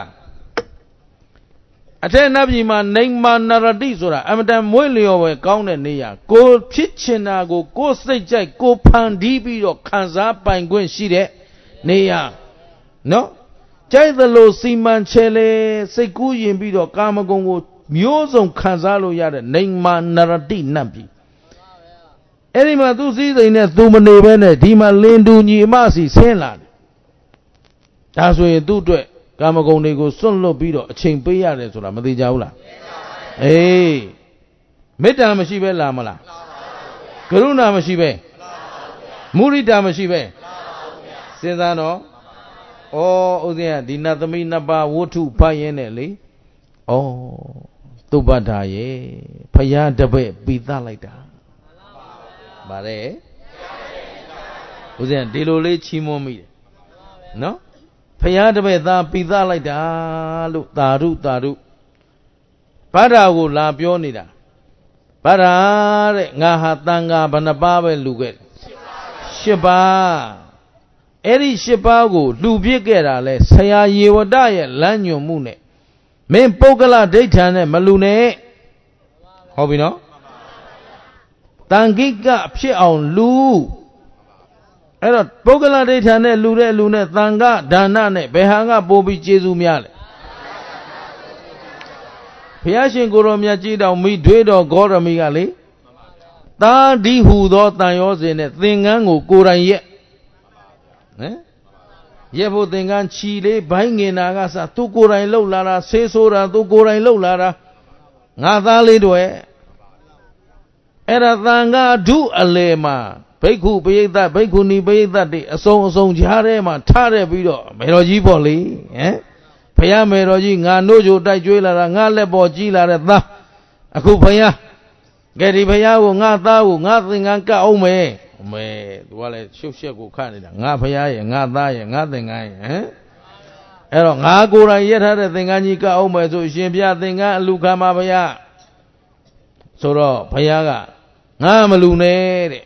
အထက်နတ်ပြည်မှာနေမာနရတိဆိုတာအမတန်မွေ့လျော်ပဲကောင်းတဲ့နေရာကိုဖြစ်ချင်တာကိုကိုယ်စိတ်ကြိုက်ကိုဖန်တီးပြီးတော့ခံစားပိုင်ခွင့်ရှိတဲ့နေရာနော်ကြိုက်သလိုစီမံချဲလေစိတ်ကူးရင်ပြီးတော့ကာမဂုဏ်ကိုမျိုးစုံခံစားလို့ရတဲ့နေမာနရတိနတ်ပြည်အဲ့ဒီမှာသူစည်းစိမ်နဲ့သူမနေပဲနဲ့ဒီမှာလင်းတူညီအမစီဆင်းလာတယ်ဒါဆိုရင်သူ့အတွက်ကာမဂုဏ်တွေကိုစွန့်လွတ်ပြီးတော့အချိန်ပေးရတယ်ဆိုတာမသိကြဘူးလားအေးမေတ္တာမရှိပဲလာမလားကရုဏာမရှိပဲမုရိဒာမရှိပဲစဉ်းစားတော့ဩဥစဉ်ကဒီနတ်သမီးနှစ်ပါးဝတ္ထုဖတ်ရင်းနဲ့လေဩသုပ္ပတ္ထာရဲ့ဖယားတပည့်ပိသလိုက်တာဗါတဲ့ဥစဉ်ဒီလိုလေးချီးမွမ်းမိတယ်နော်ဖယားတပည့်သားပိသလိုက်တာလို့သာဓုသာဓုဗဒ္ဓကိုလာပြောနေတာဗဒ္ဓတဲ့ငါဟာတန်ဃာဘယ်နှပါးပဲလူခဲ့ရှစ်ပါးအဲ့ဒီရှစ်ပါးကိုလူပြစ်ခဲ့တာလဲဆရာယေဝတရဲ့လမ်းညွန်မှုနဲ့မင်းပုဂ္ဂလဒိဋ္ဌာန်နဲ့မလူနဲ့ဟုတ်ပြီနော်တန်ခိကဖြစ်အောင်လူအဲ့တော့ပုဂ္ဂလဒိဋ္ဌာန်နဲ့လူတဲ့လူနဲ့သံဃဒါနနဲ့ဘယ်ဟာကပိုပြီးကျေးဇူးများလဲဘုရားရှင်ကိုရောမြတ်ကြီးတော်မိတွေးတော်ဂေါရမီကလေသာဒီဟူသောတန်ရောစဉ်နဲ့သင်္ကန်းကိုကိုယ်တိုင်ရက်ဟမ်ရက်ဖို့သင်္ကန်းချီလေးဘိုင်းငင်နာကစသူကိုယ်တိုင်လှုပ်လာတာဆေးဆိုးတာသူကိုယ်တိုင်လှုပ်လာတာငါသားလေးတွေအဲ့ဒါသံဃာဓုအလေမှာဘိက္ခုပရိသတ်ဘိက္ခုနီပရိသတ်တွေအစုံအစုံကြားထဲမှာထားရပြီးတော့မေတော်ကြီးပေါ့လေဟမ်ဘုရားမေတော်ကြီးငါနှုတ်ကြိုတိုက်ကျွေးလာတာငါလက်ပေါ်ကြီးလာတဲ့သားအခုဘုရားကဲဒီဘုရားကိုငါသားကိုငါသင်္ကန်းကပ်အောင်မယ်အမေသူကလည်းရှုပ်ရှက်ကိုခတ်နေတာငါဘုရားရဲ့ငါသားရဲ့ငါသင်္ကန်းရဲ့ဟမ်အဲ့တော့ငါကိုယ်တိုင်ရက်ထားတဲ့သင်္ကန်းကြီးကပ်အောင်မယ်ဆိုရှင်ဘုရားသင်္ကန်းအလူခံပါဘုရားဆိုတော့ဘုရားကငါမလူနဲ့တဲ့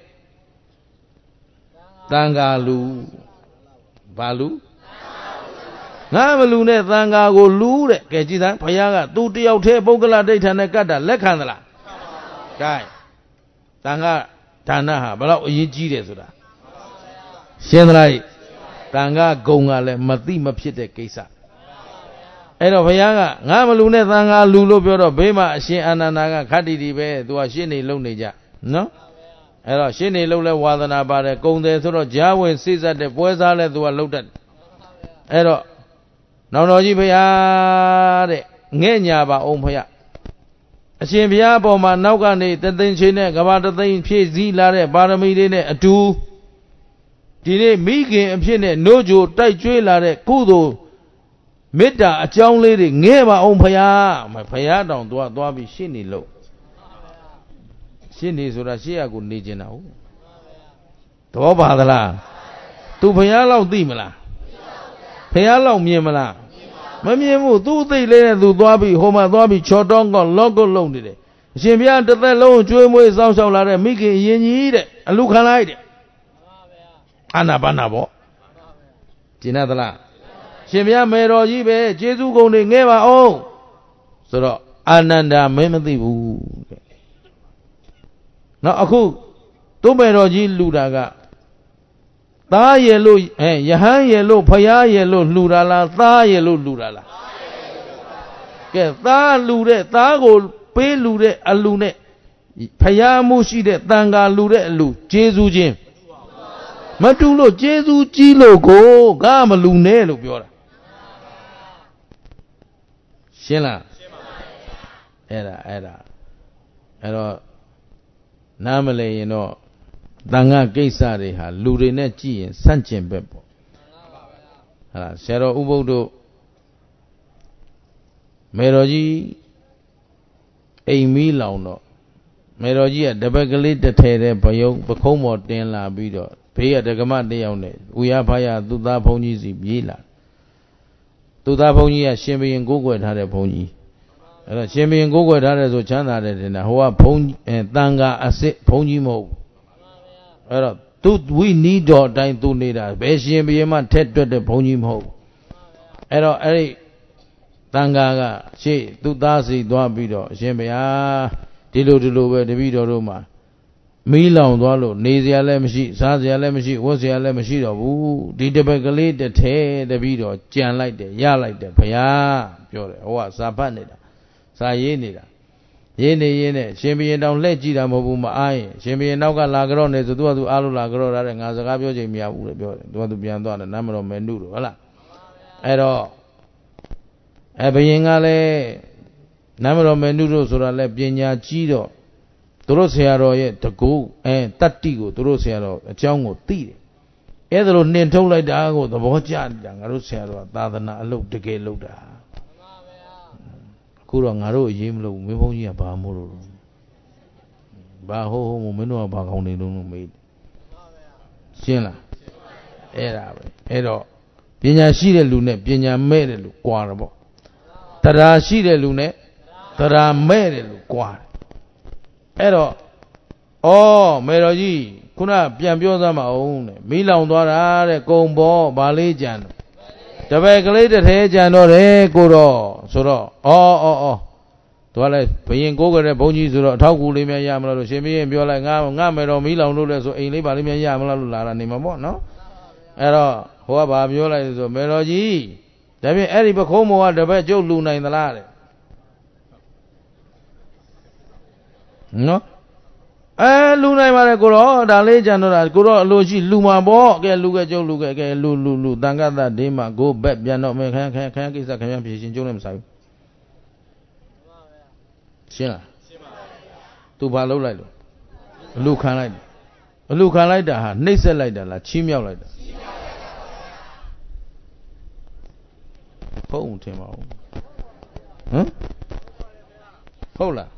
တန်ဃာလူဘာလူငါမလူနဲ့တန်ဃာကိုလူတဲ့ကဲကြည်စမ်းဘုရားကသူတယောက်တည်းပုဂ္ဂလဒိဋ္ဌာန်နဲ့ကတ်တာလက်ခံသလားကဲတန်ဃာဒါနဟာဘယ်လောက်အရေးကြီးတယ်ဆိုတာရှင်းသလားတန်ခါဂုံကလည်းမသိမဖြစ်တဲ့ကိစ္စအဲ့တော့ဘုရားကငါမလူနဲ့တန်ခါလူလို့ပြောတော့ဘေးမှာအရှင်အာနန္ဒာကခတ္တိတီပဲသူကရှင်းနေလုံနေကြနော်အဲ့တော့ရှင်းနေလုံလဲဝါသနာပါတယ်ကုံတယ်ဆိုတော့ဂျားဝင်စိစက်တဲ့ပွဲစားလဲသူကလှုပ်တတ်အဲ့တော့နောင်တော်ကြီးဘုရားတဲ့ငဲ့ညာပါအောင်ဘုရားအရှင်ဘုရားအပေါ်မှာနောက်ကနေတသိန်းချင်းနဲ့ကဘာတသိန်းဖြည့်စည်းလာတဲ့ပါရမီတွေနဲ့အတူဒီနေ့မိခင်အဖြစ်နဲ့နိုးကြိုတိုက်ကျွေးလာတဲ့ကုသိုလ်မေတ္တာအကြောင်းလေးတွေငဲပါအောင်ဘုရားဘုရားတောင်သွားသွားပြီးရှင်းနေလို့ရှင်းနေဆိုတာရှေ့ရကိုနေကျင်တာဟုတ်သဘောပါသလားသူဘုရားလောက်သိမလားဘုရားလောက်မြင်မလားမမြင်ဘူးသူ့အသိလေးနဲ့သူသွားပြီးဟိုမှာသွားပြီးချော်တောင်းကောလော့ကုတ်လုံနေတယ်အရှင်ဘုရားတစ်သက်လုံးကျွေးမွေးစောင့်ရှောက်လာတဲ့မိခင်အရင်ကြီးတဲ့အလူခံလိုက်တဲ့အာနာပါနာပေါ့ကျင်သလားရှင်ဘုရားမေတော်ကြီးပဲကျေးဇူးကုန်တွေငဲပါအောင်ဆိုတော့အာနန္ဒာမင်းမသိဘူးတဲ့နော်အခုသူ့မေတော်ကြီးလူတာကသားရဲ့လို့အဲယဟန်ရဲ့လို့ဖယားရဲ့လို့လှူတာလားသားရဲ့လို့လှူတာလားကဲသားလှူတဲ့သားကိုပေးလှူတဲ့အလှူနဲ့ဖယားမှုရှိတဲ့တန်ခါလှူတဲ့အလှူကျေးဇူးချင်းမတူလို့ကျေးဇူးကြီးလို့ကိုကမလှူနဲ့လို့ပြောတာရှင်းလားအဲ့ဒါအဲ့ဒါအဲ့တော့နားမလဲရင်တော့တန်ခါကိစ္စတွေဟာလူတွေနဲ့ကြည့်ရင်ဆန့်ကျင်ဘက်ပေါ့ဟာလားဆရာတော်ဥပုဒ်တို့မေတော်ကြီးအိမ်မီးလောင်တော့မေတော်ကြီးကတပတ်ကလေးတစ်ထည်တဲ့ဘယုံပခုံးပေါ်တင်လာပြီးတော့ဘေးကဒကမတယောက်နဲ့ဥရဖားရသူသားဘုန်းကြီးစီပြေးလာသူသားဘုန်းကြီးကရှင်ဘုရင်ကိုးကွယ်ထားတဲ့ဘုန်းကြီးအဲ့တော့ရှင်ဘုရင်ကိုးကွယ်ထားတဲ့ဆိုချမ်းသာတယ်တင်တာဟိုကဘုန်းအဲတန်ခါအစစ်ဘုန်းကြီးမဟုတ်အဲ့တော့သူဝိနီးတော်အတိုင်းသူနေတာဘယ်ရှင်ဘုရင်မှထက်တွက်တဲ့ဘုန်းကြီးမဟုတ်အဲ့တော့အဲ့ဒီတန်ခါကရှေ့သူသားစီသွားပြီးတော့အရှင်ဘုရားဒီလိုဒီလိုပဲတပည့်တော်တို့မှာမီးလောင်သွားလို့နေစရာလည်းမရှိစားစရာလည်းမရှိဝတ်စရာလည်းမရှိတော့ဘူးဒီတပတ်ကလေးတစ်ထဲတပည့်တော်ကြံလိုက်တယ်ရလိုက်တယ်ဘုရားပြောတယ်ဟိုကစာဖတ်နေတာစာရေးနေတာရေးနေရင်းနဲ့ရှင်ဘုရင်တောင်လှည့်ကြည့်တာမဟုတ်ဘူးမအားရင်ရှင်ဘုရင်နောက်ကလာကြတော့နေဆိုသူကသူအားလို့လာကြတော့တဲ့ငါစကားပြောချိန်မရဘူးလို့ပြောတယ်သူကသူပြန်သွားတယ်နမ်းမတော်မယ်နုလို့ဟုတ်လားအဲ့တော့အဲဘုရင်ကလည်းနမ်းမတော်မယ်နုလို့ဆိုတာလဲပညာကြီးတော့သူတို့ဆရာတော်ရဲ့တကူအဲတတ္တိကိုသူတို့ဆရာတော်အကြောင်းကိုသိတယ်အဲ့ဒါလိုနှင်ထုတ်လိုက်တာကိုသဘောကျနေတာငါတို့ဆရာတော်ကသာသနာအလုပ်တကယ်လုပ်တာအခုတော့ငါတို့အရေးမလို့မင်းဘုန်းကြီးကဘာမို့လို့ဘာဟိုးဟိုးမင်းတို့ကဘာကောင်းနေလို့မေးရှင်းလားအဲ့ဒါပဲအဲ့တော့ပညာရှိတဲ့လူနဲ့ပညာမဲ့တဲ့လူကွာတယ်ပေါ့တရားရှိတဲ့လူနဲ့တရားမဲ့တဲ့လူကွာတယ်အဲ့တော့ဩမေတော်ကြီးခုနပြန်ပြောသမှာအောင်တဲ့မီးလောင်သွားတာတဲ့ကုံဘောဗာလေးကြံတော့တပည့်ကလေးတစ်ထဲကြံတော့တယ်ကိုတော့ဆိုတော့ဩဩဩသူကလည်းဘယင်ကိုးကြတဲ့ဘုန်းကြီးဆိုတော့အထောက်ကူလေးများရမလားလို့ရှင်ဘရင်ပြောလိုက်ငါငါမေတော်မီးလောင်လို့လဲဆိုအိမ်လေးဗာလေးများရမလားလို့လာတာနေမှာပေါ့နော်အဲ့တော့ဟိုကဗာပြောလိုက်ဆိုမေတော်ကြီးဒါဖြင့်အဲ့ဒီပခုံးမောကတပည့်ကျုပ်လူနိုင်သလားတဲ့နော်အဲလူနိုင်ပါလေကိုတော့ဒါလေးကြံတော့တာကိုတော့အလိုရှိလူမှာပေါ့ကဲလူကကျုပ်လူကဲကဲလူလူလူတန်ခတ်သဒင်းမှာကိုဘက်ပြန်တော့မယ်ခန်းခန်းခန်းကိစ္စခန်းဖြေရှင်ကျုံးလည်းမဆိုင်ဘူးရှင်းလားရှင်းပါပါသူဘာလုပ်လိုက်လို့အလူခံလိုက်တယ်အလူခံလိုက်တာဟာနှိပ်စက်လိုက်တာလားချီးမြှောက်လိုက်တာချီးမြှောက်လိုက်တာပါဗျာဖုံးထင်ပါဦးဟမ်ဟုတ်လား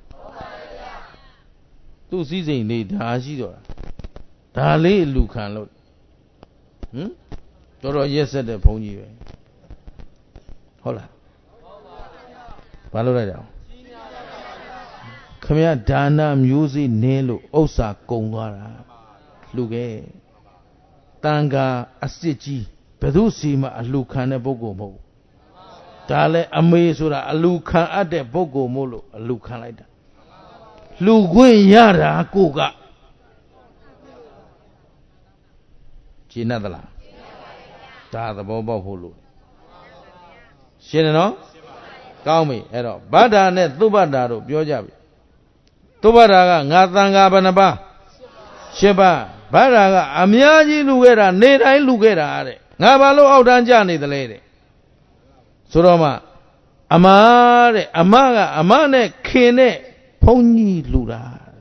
သူ့စည်းစိမ်လေးဒါရှိတော့ဒါလေးလူခံလို့ဟမ်တော်တော်ရက်ဆက်တဲ့ဘုန်းကြီးပဲဟုတ်လားဘာလုပ်လိုက်တာခမရဒါနမျိုးစိနင်းလို့ဥစ္စာကုန်သွားတာလူခဲ့တန်ခါအစ်စ်ကြီးဘယ်သူစီမှအလူခံတဲ့ပုဂ္ဂိုလ်မဟုတ်ဒါလည်းအမေဆိုတာအလူခံအပ်တဲ့ပုဂ္ဂိုလ်မို့လို့အလူခံလိုက်တာလူခွင့်ရတာကိုကရှင်းသလားဒါသဘောပေါက်ဖို့လို့ရှင်းတယ်နော်ကောင်းပြီအဲ့တော့ဗဒ္ဓနဲ့သုဘဒ္ဓတို့ပြောကြပြီသုဘဒ္ဓကငါသံဃာဘယ်နှပါးရှစ်ပါးဗဒ္ဓကအများကြီးလူခဲ့တာနေတိုင်းလူခဲ့တာတဲ့ငါဘာလို့အောက်တန်းကြနေသလဲတဲ့ဆိုတော့မှအမတဲ့အမကအမနဲ့ခင်နဲ့ဘုန်းကြီးလူတာ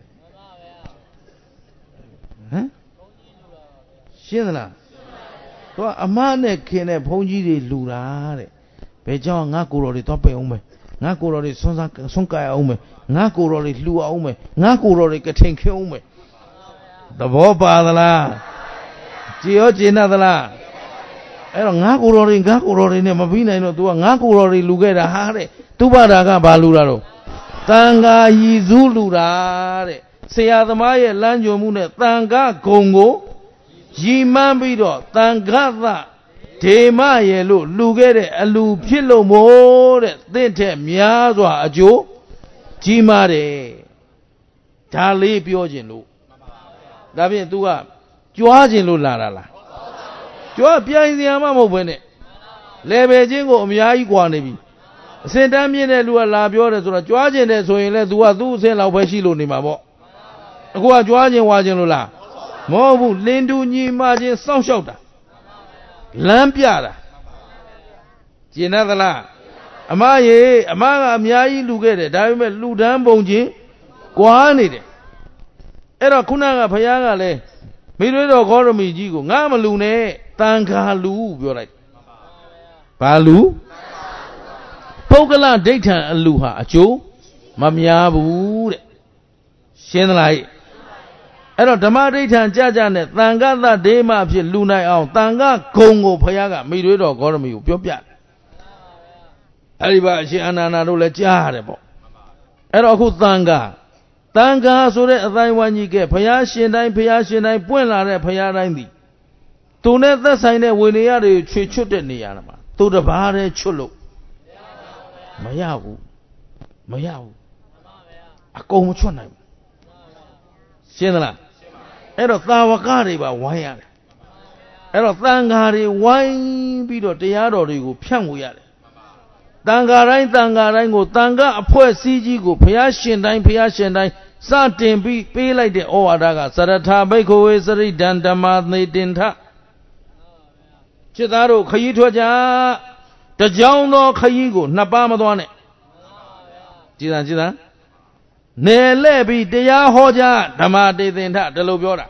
ဟမ်ရှင်းသလားသူကအမနဲ့ခင်နဲ့ဘုန်းကြီးတွေလူတာတဲ့ဘယ်ကြောင့်ငါကိုယ်တော်တွေတော့ပယ်အောင်မယ်ငါကိုယ်တော်တွေဆွန်းစားဆွန်းကြရအောင်မယ်ငါကိုယ်တော်တွေလှူအောင်မယ်ငါကိုယ်တော်တွေကထင်ခင်းအောင်မယ်သဘောပါသလားကြည်ရောကျင်တတ်သလားအဲ့တော့ငါကိုယ်တော်တွေငါကိုယ်တော်တွေနဲ့မပြီးနိုင်တော့ तू ကငါကိုယ်တော်တွေလူခဲ့တာဟာတဲ့သူဘာသာကဘာလူတာတော့တန်ခါရည်စူးလူတာတဲ့ဆရာသမားရဲ့လမ်းညွှန်မှုနဲ့တန်ခါဂုံကိုရည်မှန်းပြီးတော့တန်ခါသဒေမရဲ့လို့လူခဲ့တဲ့အလူဖြစ်လို့မို့တဲ့သင့်ထက်များစွာအကျိုးကြီးမားတယ်ဒါလေးပြောခြင်းလို့ဒါဖြင့် तू ကကြွားခြင်းလို့လာတာလားကြွားပြိုင်စရာမှမဟုတ်ဘဲနဲ့လေပဲချင်းကိုအများကြီးကွာနေပြီအစင်တန်းမြင့်တဲ့လူကလာပြောတယ်ဆိုတော့ကြွားခြင်းတယ်ဆိုရင်လေ तू ကသူ့အစင်လောက်ပဲရှိလို့နေမှာပေါ့အခုကကြွားခြင်းဝါခြင်းလို့လားမဟုတ်ဘူးလင်းတူညီမခြင်းစောင့်ရှောက်တာလမ်းပြတာကျင်တတ်သလားအမရေအမကအများကြီးလူခဲ့တယ်ဒါပေမဲ့လူဒန်းပုံချင်းကွာနေတယ်အဲ့တော့ခုနကဘုရားကလည်းမိတွေတော်ဂေါရမီကြီးကိုငါမလူနဲ့တန်ခါလူပြောလိုက်ဘာလူပုဂ္ဂလဒိဋ္ဌံအလူဟာအကျိုးမများဘူးတဲ့ရှင်းသလားအဲ့တော့ဓမ္မဒိဋ္ဌံကြကြနဲ့တန်ခါသဒေမဖြစ်လူနိုင်အောင်တန်ခါဂုံကိုဘုရားကမိတွေတော်ဂေါရမီကိုပြောပြအဲ့ဒီပါအရှင်အာနန္ဒာတို့လည်းကြားရတယ်ပေါ့အဲ့တော့အခုတန်ခါတန်ခါဆိုတဲ့အတိုင်းဝိုင်းကြီးကဘုရားရှင်တိုင်းဘုရားရှင်တိုင်းပွင့်လာတဲ့ဘုရားတိုင်းသည်သူနဲ့သက်ဆိုင်တဲ့ဝိနည်းတွေချွေချွတ်တဲ့နေရာမှာသူတပါးတည်းချွတ်လို့မရဘူးမရဘူးအကုန်မချွတ်နိုင်ဘူးရှင်းသလားအဲ့တော့သာဝကတွေပါဝိုင်းရတယ်အဲ့တော့တန်ခါတွေဝိုင်းပြီးတော့တရားတော်တွေကိုဖြန့်ဝေရတယ်တန်ခါတိုင်းတန်ခါတိုင်းကိုတန်ခါအဖွဲ့အစည်းကြီးကိုဘုရားရှင်တိုင်းဘုရားရှင်တိုင်းစတင်ပြီးပေးလိုက်တဲ့ဩဝါဒကစရထဘိက္ခဝေစရိဒံဓမ္မာသေတင်ထจิตသားတို့ခရီးထွက်ကြတကြောင်သောခရီးကိုနှစ်ပါးမသွားနဲ့ကြည်သာကြည်သာနယ်လဲပြီးတရားဟောကြဓမ္မာတေသင်ထဒီလိုပြောတာ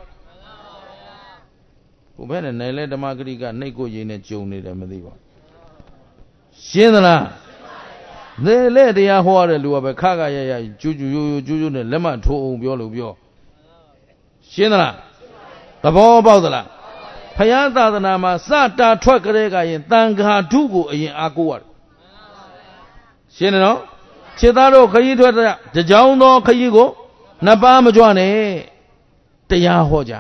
ဘုဘဲနဲ့နယ်လဲဓမ္မဂရိကနှိတ်ကိုရင်းနဲ့ကြုံနေတယ်မသိပါရှင်းသလားနယ်လဲတရားဟောရတဲ့လူကပဲခါခါရရကျူးကျူးရိုးရိုးကျူးကျူးနဲ့လက်မထိုးအောင်ပြောလို့ပြောရှင်းသလားသဘောပေါက်သလားဘုရားသာသနာမှာစတာထွက်ကြတဲ့ကရင်တန်ခါဓုကိုအရင်အားကိုးရတယ်ရှင်းတယ်နော်ခြေသားတို့ခရီးထွက်တဲ့တကြောင်သောခရီးကိုနှစ်ပါးမကြွနဲ့တရားဟောကြ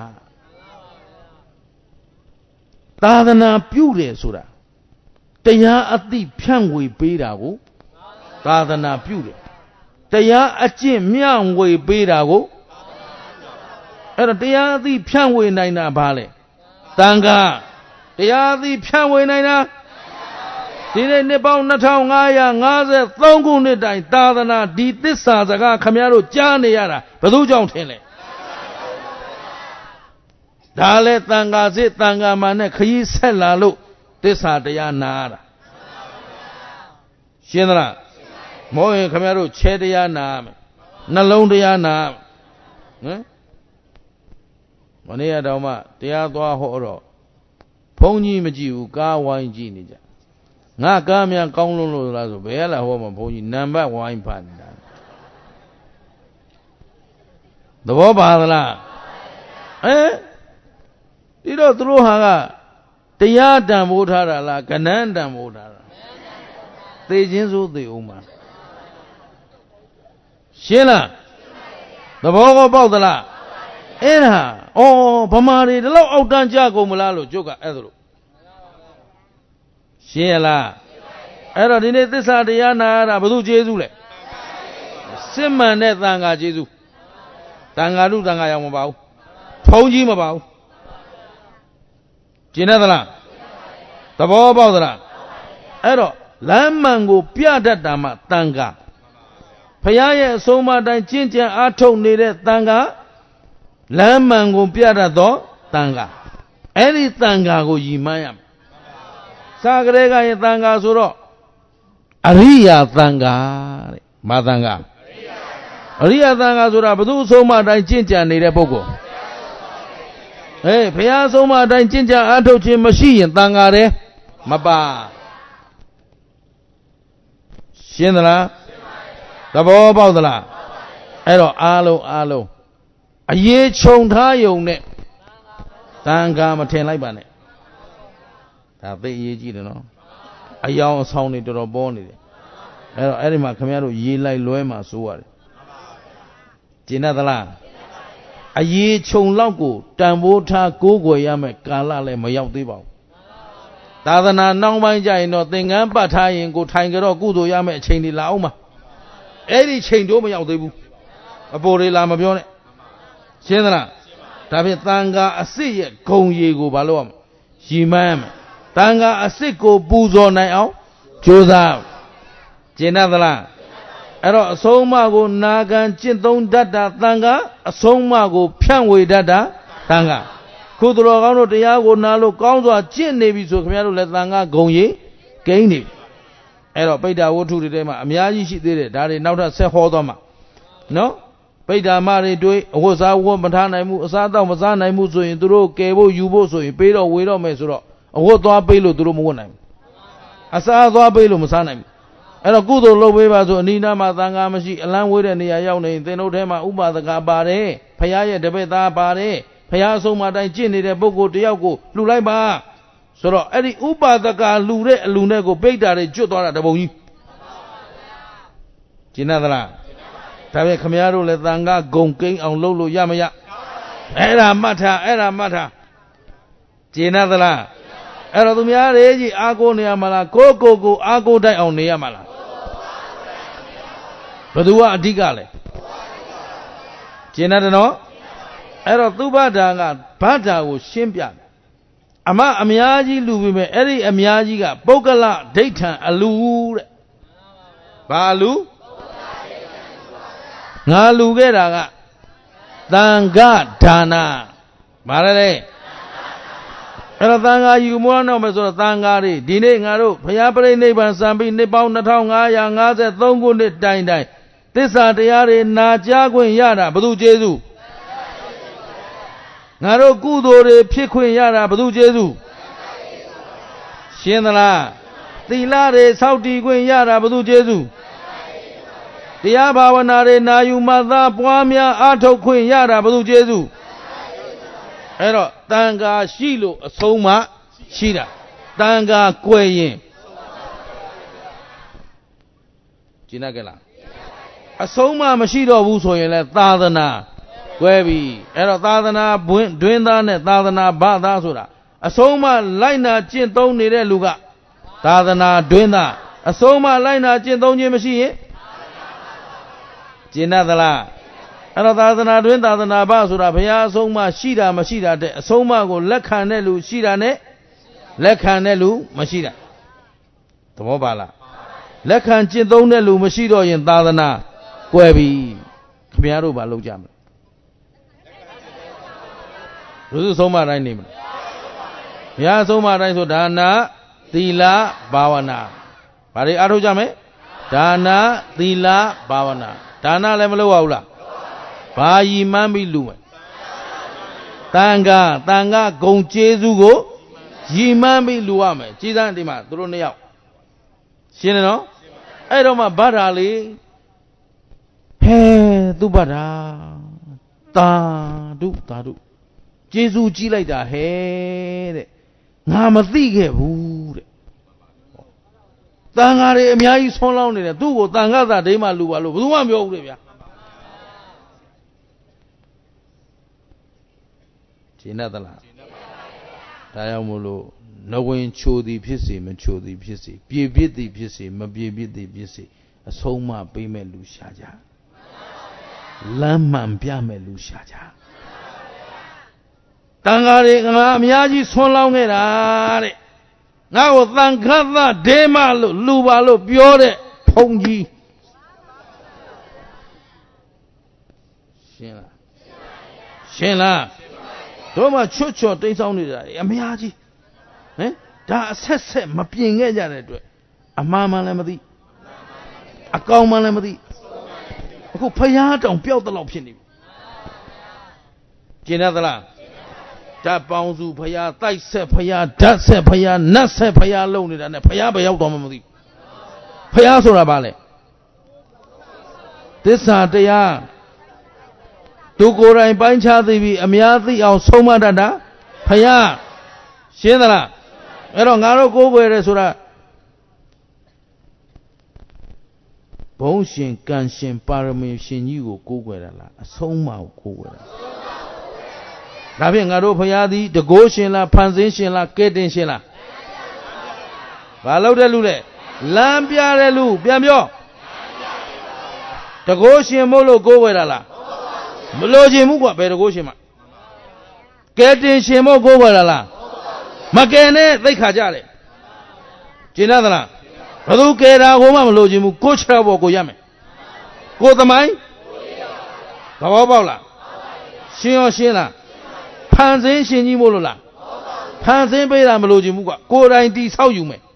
သာသနာပြုတယ်ဆိုတာတရားအသိဖြန့်ဝေပေးတာကိုသာသနာပြုတယ်တရားအကျင့်မျှဝေပေးတာကိုအဲ့တော့တရားအသိဖြန့်ဝေနိုင်တာဘာလဲတန်ခါတရားအသိဖြန့်ဝေနိုင်တာဒီနေ့နှစ်ပေါင်းနှစ်ထောင်ငါးရာငါးဆယ်သုံးခုနှစ်တိုင်သာသနာဒီသစ္စာစကားခမည်းတော်ကြားနေရတာဘယ်သူကြောင့်ထင်လဲဒါလဲတန်ခါစစ်တန်ခါမှနဲ့ခရီးဆက်လာလို့သစ္စာတရားနာရတာရှင်းသလားမောရင်ခမည်းတော်ခြေတရားနာမယ်နှလုံးတရားနာဟမ်မနေ့ကတောင်မှတရားသွားဟောတော့ဘုန်းကြီးမကြည့်ဘူးကားဝိုင်းကြည့်နေကြငါကားများကောင်းလုံးလို့လားဆိုဘယ်လာဟောမှာဘုန်းကြီးနံပါတ်ဝိုင်းဖတ်နေတာသဘောပါသလားအဲဒီတော့သူတို့ဟာကတရားတန်ဖိုးထားတာလားကဏန်းတန်ဖိုးထားတာသေခြင်းစိုးသေအောင်မှာရှင်းလားသဘောကောပေါက်သလားအဲ့ဒါဩဗမာတွေဒီလောက်အောက်တန်းကြကုန်မလားလို့ကျုပ်ကအဲ့ဒါလို့ရှင်းရလားအဲ့တော့ဒီနေ့သစ္စာတရားနာရတာဘယ်သူကျေးဇူးလဲစစ်မှန်တဲ့သံဃာကျေးဇူးသံဃာလူသံဃာရောက်မပါဘူးဘုန်းကြီးမပါဘူး Chinadala. The Bobadra. Ero, Lamango, Piadatama, Tanga. Payaya, Soma, Jinja, Ato, needed Tanga. Lamango, Piadato, Tanga. Any Tanga go ye mayam. Sagrega, Tanga, Suro. Aria Tanga. Matanga. Aria Tanga, Sura, Badu, Soma, Jinja, needed Bogo. Hey, Paya Soma, Jinja, Ato, Machine, Tanga. Mapa Shinala the Bobadla Ero Alo Alo a ye chong tayo ne Tanga Maten like Bane. Have they ye no? A young sounded to the bone. Ero Erima Camero ye like Loema Suar Jinadala a ye chong lago, Tambota, Gogo Yame, Kala, Mayaudiba. Tadana no manja no thing and but I ain't go tangle or good or yam chain the lauma. Any chain do me out the book. A body lama beyond it. General Tabitanga a sea, Kong Yego Balom. She ma'am. Tanga a sicko boozo now. Choose out. Jenadala. Ero Soma go Nagan Chinton Dada Tanga, a Soma go Pianway Dada Tanga. Kudro de Yago Nalo Gonzo, Chin Navy so Camaro Letanga, Gonye, Gaini. Ero Peda Wotu de Dema, Miyaji did it, that is now that say Hodoma. No? Peda Mari do it, was our woman, Sada Mazana Muso in Duro, Cabo, Yuboso, in Pedo, Widow Mesuro, a what do I pay to Rumonam? Asa do I pay to Musanam. And a good old low wave to Nina Mazanga Mashi, along with any Ayone, they know them, Uba the Gabare, Payaya de Beta Bare. Paya Soma Jinny de Bogo Diago, Lulaiba. So, any Uba the Ga Lure, Lunego, Beta, Jodora the Boni. Jinadala. Tabe Camaro, Letanga, Gonking, on Lolo Yamaya. Era Mata, Era Mata. Jinadala. Era Dumia, Regi, Ago Niamala, Coco, go, Ago die on Niamala. But do what Digale. Jinadano? Ero Tubadanga, Pata was Shimpia. Ama Amiaji Lubime, Eri Amiaji got Bogala, Dayton, Alu Balu Nalugera, Tanga, Dana, Marale. Ero Tanga, you more no Meso Tangari, Dine Naru, Payapre neighbor, Sambi, Nepal, Natonga, Yangaza, Tongo, Dine Dine. This are the Yari, Najago, Yara, Badu Jesu. Naro Gudore, Piquin Yara, Badu Jesu. Shinala. The Lare, Saudi Gwen Yara, Badu Jesu. The Abawanare, Nayu Mother, Puamia, Ato Queen Yara, Badu Jesu. Ero, Tanga, Shilo, Soma, Shira. Tanga, Quayin. Jinagala. A Soma, Mashido, Wuso, and Tadana. Quebi, Ero Tadana, Dwinda, Tadana, Badasura. A Soma, Lina, Chinton, Nere Luga. Tadana, Dwinda. A Soma, Lina, Chinton, Yemashi. Jinadala. Ero Tadana, Dwinda, Tadana, Basura, Paya, Soma, Shida, Mashida, Soma, go Lekanelu, Shida, ne Lekanelu, Mashida. Tomobala. Lekan Chinton, Nelu, Mashido, in Tadana, Quebi, Kamiaru, Balujam. This is Soma right name. Ya Soma right so Dana, Tila, Bhavana. Pari Arujame? Dana, Tila, Bhavana. Dana Lemelo Aula. Bayi Mambi Lume. Tanga, Tanga, Gong Jesugo, Jimambi Luame. Chidan Dima, Drone out. Shinano? I don't know Barali. Hey, Dubada. Ta, do, ta, do. Jesu ji like that, hey, Namazige, who Tangare, Mia is found on it, do Tangada, Dema Lualu, who want me over here. Chinadala Diamulo, no one show the pissy, mature the pissy, be bit the pissy, ma be bit the pissy, a soma payment Lushaja Lamman Piame Lushaja. Tangare Ngamiaji Sonlongera now Tangata Dema Lubalo Biore Pongi Shela Shela Toma Chucho they sounded Amiaji eh da assess my being a a mamma lemedy a coma lemedy who pay out on Piotr Lopini Genadala that bounds who pay out, they say pay out, that say pay out, not say pay out lonely and a pay out by out on the pay out or a ballet. This are they are. To go and bind Chadi, Amiati, or so much that pay out. Shenala. I don't know go where is Sura. Bonshin, Ganshin, Parami, Shin, you go where a soma go where. Rabin Garo Payadi, the Goshin la, Panzin la, Ketin la. Valo de Lule, Lampia de Lu, Biamio. The Goshin Molo go where la. Meloji Mugua, better Goshima. Ketin Shimo go where la. Makene, they Kajale. Jinadala. Padukera, Homa Lojimu, Kochra Bogoyame. Go the mine? Kawabola. Shio Shina. Panzin Shinimola. Panzin Bela Melojimuga. Go right these how you may.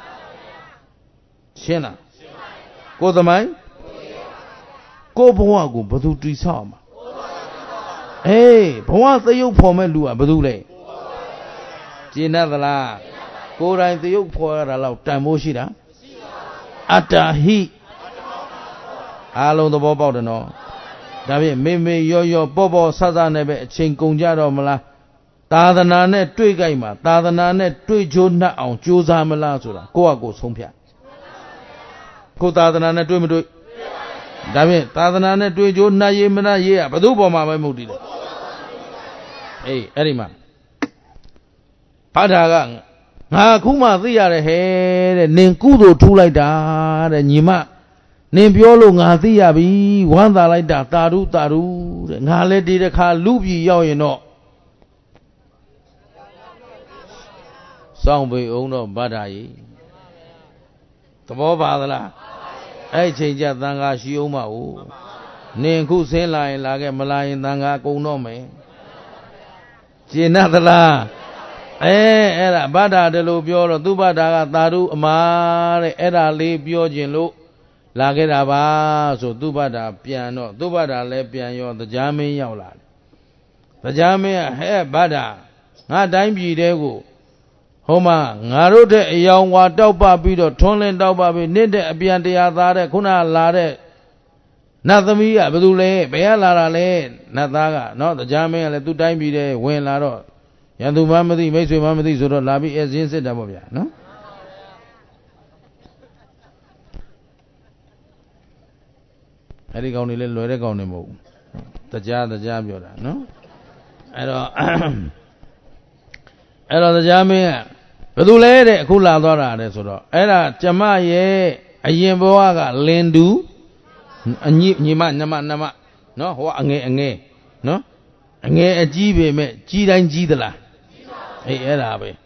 Shena. Go the mine? Go Boago, Badu Trisama. Hey, Boa the yoke for Melua, Badule. Jinadala. Go right the yoke for a lot time Moshida. Ata he. Along the Bobo the no. David, maybe yo yo Bobo Sazanebe, Chinkunjaro Mala. Tadanane Twigama, Tadanane Twijuna on Juzamala, Goa goes home here. Go Tadanane Twimidu. David, Tadanane Twijuna Yemana, yeah, but Ubo Mama Moody. Hey, Erima. Padagang. Ah, Kuma, the other head, Ninkudo, two like that, and Yima. Nimpiolo, Nathiabi, one that like that, Taru, Taru, and Hale did a car loopy, you know. Some way owner Badai. The Bobadala. I change at Tanga Shioma. Ninku say line like a Malayan Tanga go no me. Jinadala. Eh, era Bada de Lubio, Dubada, Taru, Amare, era Le Biogin Lageraba, so Dubada piano, Dubada le piano, the Jami Yaula. The Jami, hey, Bada, not dime be dego. Homa, Narude, a young wa Dauba Bido, Tonlin Dauba, Ninde, Abiante Azare, Kuna Lare, Nathamia, Bedule, Beala Le, Nataga, not the Jami, and the two time be there, when Laro. Yandu Mamadi, makes you Mamadi, so Labi as in said Dabia, no? I think only little Regonimo. The jar, the jam, no? I don't. I don't the Jamia. Bedule, Kula Dora, so era Jamaye, a Yemboaga, Lendu, a Nima, Nama, Nama, no, what Ange, no? Ange a Jibe, me, Jidan Jidala. Hey, Arabe.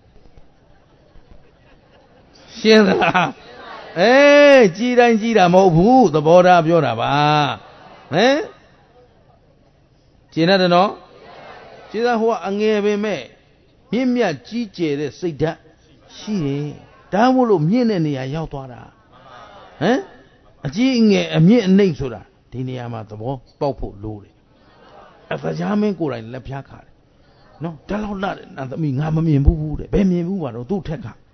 Shira. Eh, Jidan Jida Mobu, the border of Yoraba. Eh? Jina no? Jida who Ange me. Mimia Jije, they say that. She, Damulu Mienani, a Yautora. Eh? A Jing a Mien name soda. Tiniama the war, Popo Luri. After Jamin Kura in Lapiaca. No, tell all that, and the mean Hammy and Boo, the Bemi Boo, or do take her.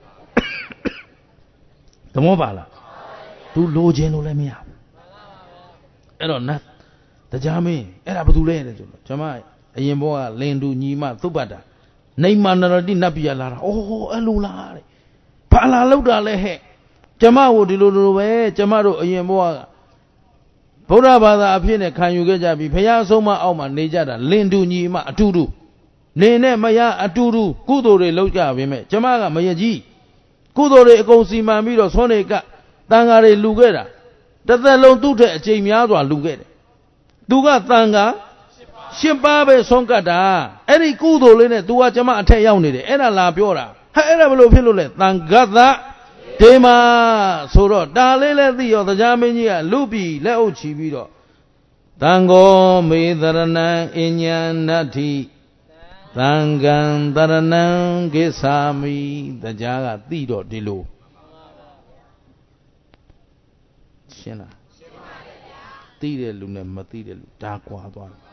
The mobile. Do low general let me up. I don't know. The Jami, Erabule, Jamai, a Yemboa, Lendu, Nima, Tubada. Name manner did not be a lara. Oh, a lula. Pala Luda lehe. Jamao di Lulu, Jamaro, a Yemboa. Porabada appear, can you get Jabi, Payasoma, Oma, Nejada, Lendu, Nima, Atudu. Nene Maya Aturu, Kudore Loka, Vime, Jamaga Mayaji, Kudore Gosi Mamiro, Soneca, Tangare Lugera. That's a low tutor, Jamiadwa Lugere. Duga Tanga, ရှင်ပါပဲဆုံးကတ်တာအဲ့ဒီကုသိုလ်လေးနဲ့ तू ကကျမအထက်ရောက်နေတယ်အဲ့ဒါလာပြောတာဟဲ့အဲ့ဒါဘယ်လိုဖြစ်လို့လဲသံဃတဒေမာဆိုတော့ဒါလေးလည်းသိရောတရားမင်းကြီးကလူပြီလက်အုပ်ချီပြီးတော့သံဃောမေသရဏံအဉ္ဉနတ္ထိသံဃံတရဏံကိသာမိတရားကသိတော့ဒီလိုရှင်းလားသိတဲ့လူနဲ့မသိတဲ့လူဒါကွာသွားတယ်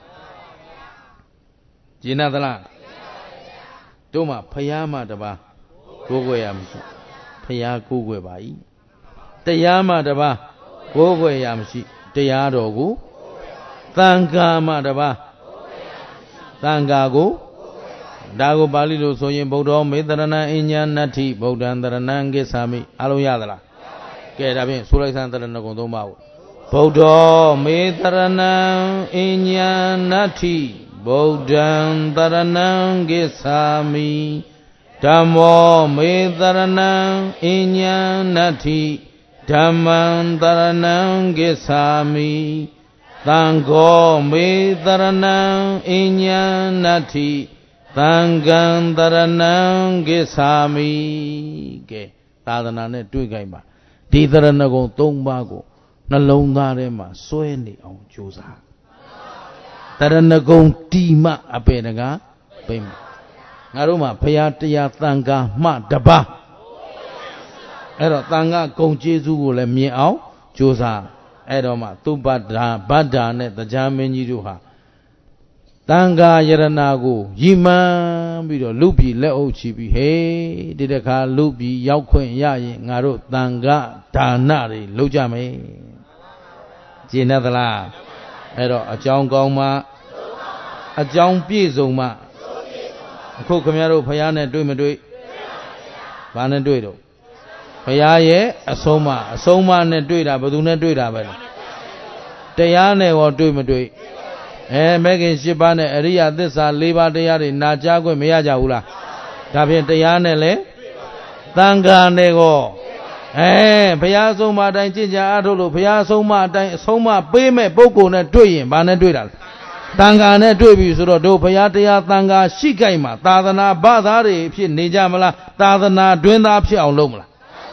ကျင်နာသလားတို့မှဖယားမှတပါးကိုးကွယ်ရမရှိဖယားကိုးကွယ်ပါ၏တရားမှတပါးကိုးကွယ်ရမရှိတရားတော်ကိုသံဃာမှတပါးသံဃာကိုဒါကိုပါဠိလိုဆိုရင်ဗုဒ္ဓောမေတ္တရဏံအဉ္ဉနတ္ထိဗုဒ္ဓံတရဏံကိသာမိအလုံးရသလားကဲဒါဖြင့်ဆိုလိုက်စမ်းတရဏဂုံသုံးပါးကိုဗုဒ္ဓောမေတ္တရဏံအဉ္ဉနတ္ထိဗုဒ္ဓံတရဏံကိသာမိဓမ္မောမေတ္တရဏံအဉ္ဉနတ္ထိဓမ္မံတရဏံကိသာမိသံဃောမေတ္တရဏံအဉ္ဉနတ္ထိသံဃံတရဏံကိသာမိကဲသာသနာနဲ့တွေ့ကြပါဒီတရဏဂုံသုံးပါးကိုနှလုံးသားထဲမှာစွဲနေအောင်ကြိုးစားတရဏဂုံတီမအပေတကားပိမ့်ငါတို့မှာဘုရားတရားသံဃာမှတပါးအဲ့တော့သံဃာဂုံကျေးဇူးကိုလည်းမြင်အောင်ကြိုးစားအဲ့တော့မှသူပတ္တာဗဒ္ဓနဲ့တရားမင်းကြီးတို့ဟာတန်ဃာယရနာကိုရည်မှန်းပြီးတော့လူပြည်လက်အုပ်ချပြီးဟေးဒီတခါလူပြည်ရောက်ခွင့်ရရင်ငါတို့တန်ဃာဒါနတွေလုပ်ကြမယ်ကျင့်သလားအဲ့တော့အကြောင်းကောင်းမှအကြောင်းပြည့်စုံမှအခုခင်ဗျားတို့ဖယားနဲ့တွေ့မတွေ့ဘာနဲ့တွေ့တော့ဖယားရဲ့အဆုံးမအဆုံးမနဲ့တွေ့တာဘယ်သူနဲ့တွေ့တာပဲလဲတရားနဲ့ရောတွေ့မတွေ့အဲမဲခင်၈ပါးနဲ့အရိယသစ္စာ၄ပါးတရားတွေနာကြားခွင့်မရကြဘူးလားဒါဖြင့်တရားနဲ့လေသံဃာနဲ့ကောအဲဘုရားဆုံးမအတိုင်းကြင်ကြအားထုတ်လို့ဘုရားဆုံးမအတိုင်းအဆုံးမပေးမဲ့ပုဂ္ဂိုလ်နဲ့တွေ့ရင်ဘာနဲ့တွေ့တာလဲသံဃာနဲ့တွေ့ပြီဆိုတော့တို့ဘုရားတရားသံဃာရှိကြိုက်မှာသာသနာဘာသာတွေဖြစ်နေကြမလားသာသနာတွင်သားဖြစ်အောင်လုပ်မလား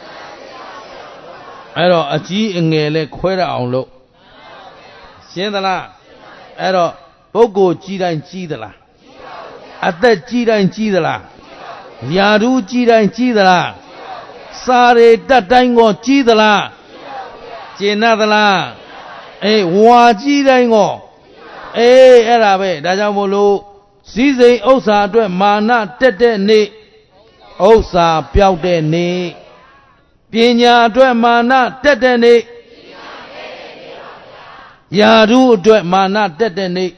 အဲ့တော့အကြီးအငယ်လဲခွဲရအောင်လုပ်ရှင်းသလားအဲ့တော့ပုဂ္ဂိုလ်ကြီးတိုင်းကြီးသလားအသက်ကြီးတိုင်းကြီးသလားယာဓုကြီးတိုင်းကြီးသလားစာရေတတ်တိုင်းကိုကြီးသလားကျင့်သလားအေးဝါကြီးတိုင်းကိုအေးအဲ့ဒါပဲဒါကြောင့်မို့လို့စည်းစိမ်ဥစ္စာအတွက်မာနတက်တဲ့နေ့ဥစ္စာပျောက်တဲ့နေ့ပညာအတွက်မာနတက်တဲ့နေ့ယာဓုအတွက်မာနတက်တဲ့နေ့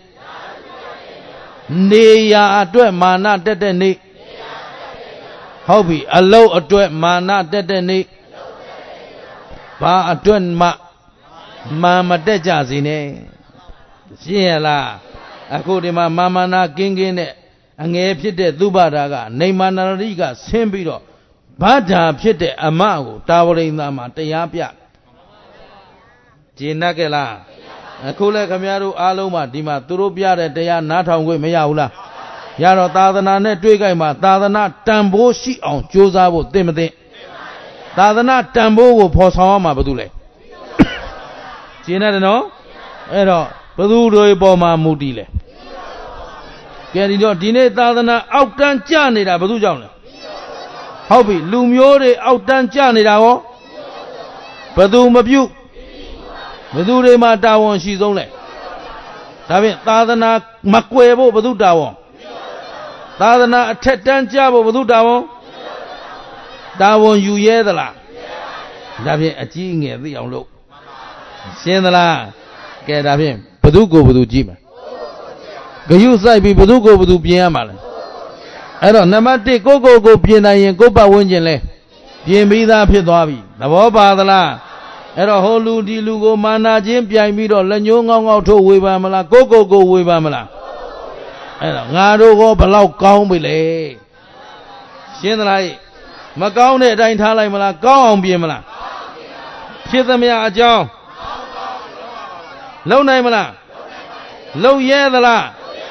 နေရာအတွက်မာနတက်တဲ့နေ့ဟုတ်ပြီအလုတ်အတွက်မာနတက်တဲ့နေ့ဘာအတွက်မှမာမတက်ကြစီနဲ့ရှင်းရလားအခုဒီမှာမာမနာကင်းကင်းနဲ့အငယ်ဖြစ်တဲ့သုဘတာကနေမာနရိကဆင်းပြီးတော့ဗဒ္ဓါဖြစ်တဲ့အမကိုတာဝရိန္ဒာမှာတရားပြကျေနပ်ကြလားအခုလည်းခမည်းတော်အားလုံးမှာဒီမှာသူတို့ပြတဲ့တရားနားထောင်ခွင့်မရဘူးလားရတော့သာသနာနဲ့တွေ့ကြမှာသာသနာတန်ဖိုးရှိအောင်ကြိုးစားဖို့သိမသိသာသနာတန်ဖိုးကိုဖော်ဆောင်ရမှာဘာလို့လဲရှင်းတယ်နော်အဲ့တော့ဘယ်သူတွေပေါ်မှာမူတည်လဲကဲဒီတော့ဒီနေ့သာသနာအောက်တန်းကျနေတာဘယ်သူကြောင့်လဲဟုတ်ပြီလူမျိုးတွေအောက်တန်းကျနေတာရောဘယ်သူမပြုတ်ဘယ်သူတွေမှာတာဝန်ရှိဆုံးလဲဒါဖြင့်သာသနာမကွယ်ဖို့ဘယ်သူတာဝန်သာသနာအထက်တန်းကျဖို့ဘယ်သူတာဝန်တာဝန်ယူရဲသလားဒါဖြင့်အကြီးအငယ်သိအောင်လုပ်ရှင်းသလားကဲဒါဖြင့်ဘယ်သူကိုဘယ်သူကြည့်မှာဂယုစိုက်ပြီးဘယ်သူကိုဘယ်သူပြင်ရမှာလဲအဲ့တော့နံပါတ်တစ်ကိုကိုကိုပြင်နိုင်ရင်ကိုပတ်ဝန်းကျင်လဲပြင်ပြီးသားဖြစ်သွားပြီသဘောပါသလားအဲ့တော့ဟိုလူဒီလူကိုမာနာချင်းပြိုင်ပြီးတော့လက်ညှိုးငေါငေါထုတ်ဝေဖန်မလားကိုကိုကိုဝေဖန်မလားအဲ့တော့ငါတို့ကောဘလောက်ကောင်းပြီလေရှင်းသလားမကောင်းတဲ့အတိုင်းထားလိုက်မလားကောင်းအောင်ပြင်မလားဖြစ်သမျှအကြောင်းလုံနိုင်မလားလုံရဲသလား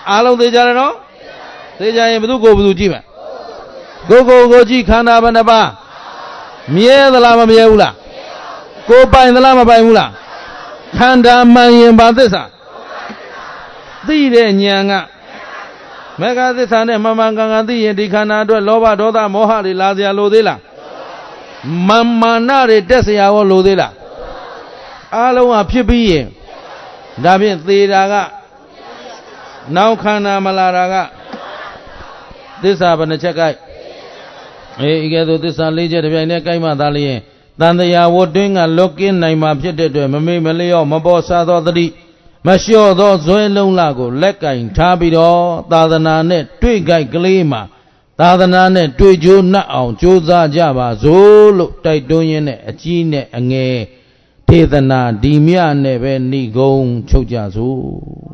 အားလုံးသိကြတယ်နော်သိကြရင်ဘယ်သူကိုဘယ်သူကြည့်မယ်ကိုကိုကိုကြည့်ခန္ဓာဘယ်နှပါးမြဲသလားမမြဲဘူးလားကိုပိုင်သလားမပိုင်ဘူးလားခန္ဓာမှန်ရင်ဘာသစ္စာသိတဲ့ဉာဏ်ကမေဃသစ္စာနဲ့မမှန်ကန်ကန်သိရင်ဒီခန္ဓာအတွက်လောဘဒေါသမောဟတွေလာစရာလိုသေးလားမာမာနတွေတက်စရာရောလိုသေးလားအားလုံးကဖြစ်ပြီးရင်ဒါဖြင့်သေတာကနောက်ခန္ဓာမလာတာကသစ္စာဘယ်နှချက်ကြိုက်အေးဤကဲ့သို့သစ္စာလေးချက်တစ်ပြိုင်တည်းကြိုက်မှသာလျင်တန်တရားဝတ်တွင်းကလွတ်ကင်းနိုင်မှာဖြစ်တဲ့အတွက်မမေ့မလျော့မပေါ်စားသောတတိမလျှော့သောဇွဲလုံးလာကိုလက်ကင်ထားပြီးတော့သာသနာနဲ့တွေ့ကြိုက်ကလေးမှာသာသနာနဲ့တွေ့ကြိုးနှက်အောင်ကြိုးစားကြပါစို့လို့တိုက်တွန်းရင်းနဲ့အကြီးနဲ့အငယ်ဒေသနာဒီမြနဲ့ပဲဏိဂုံးချုပ်ကြစို့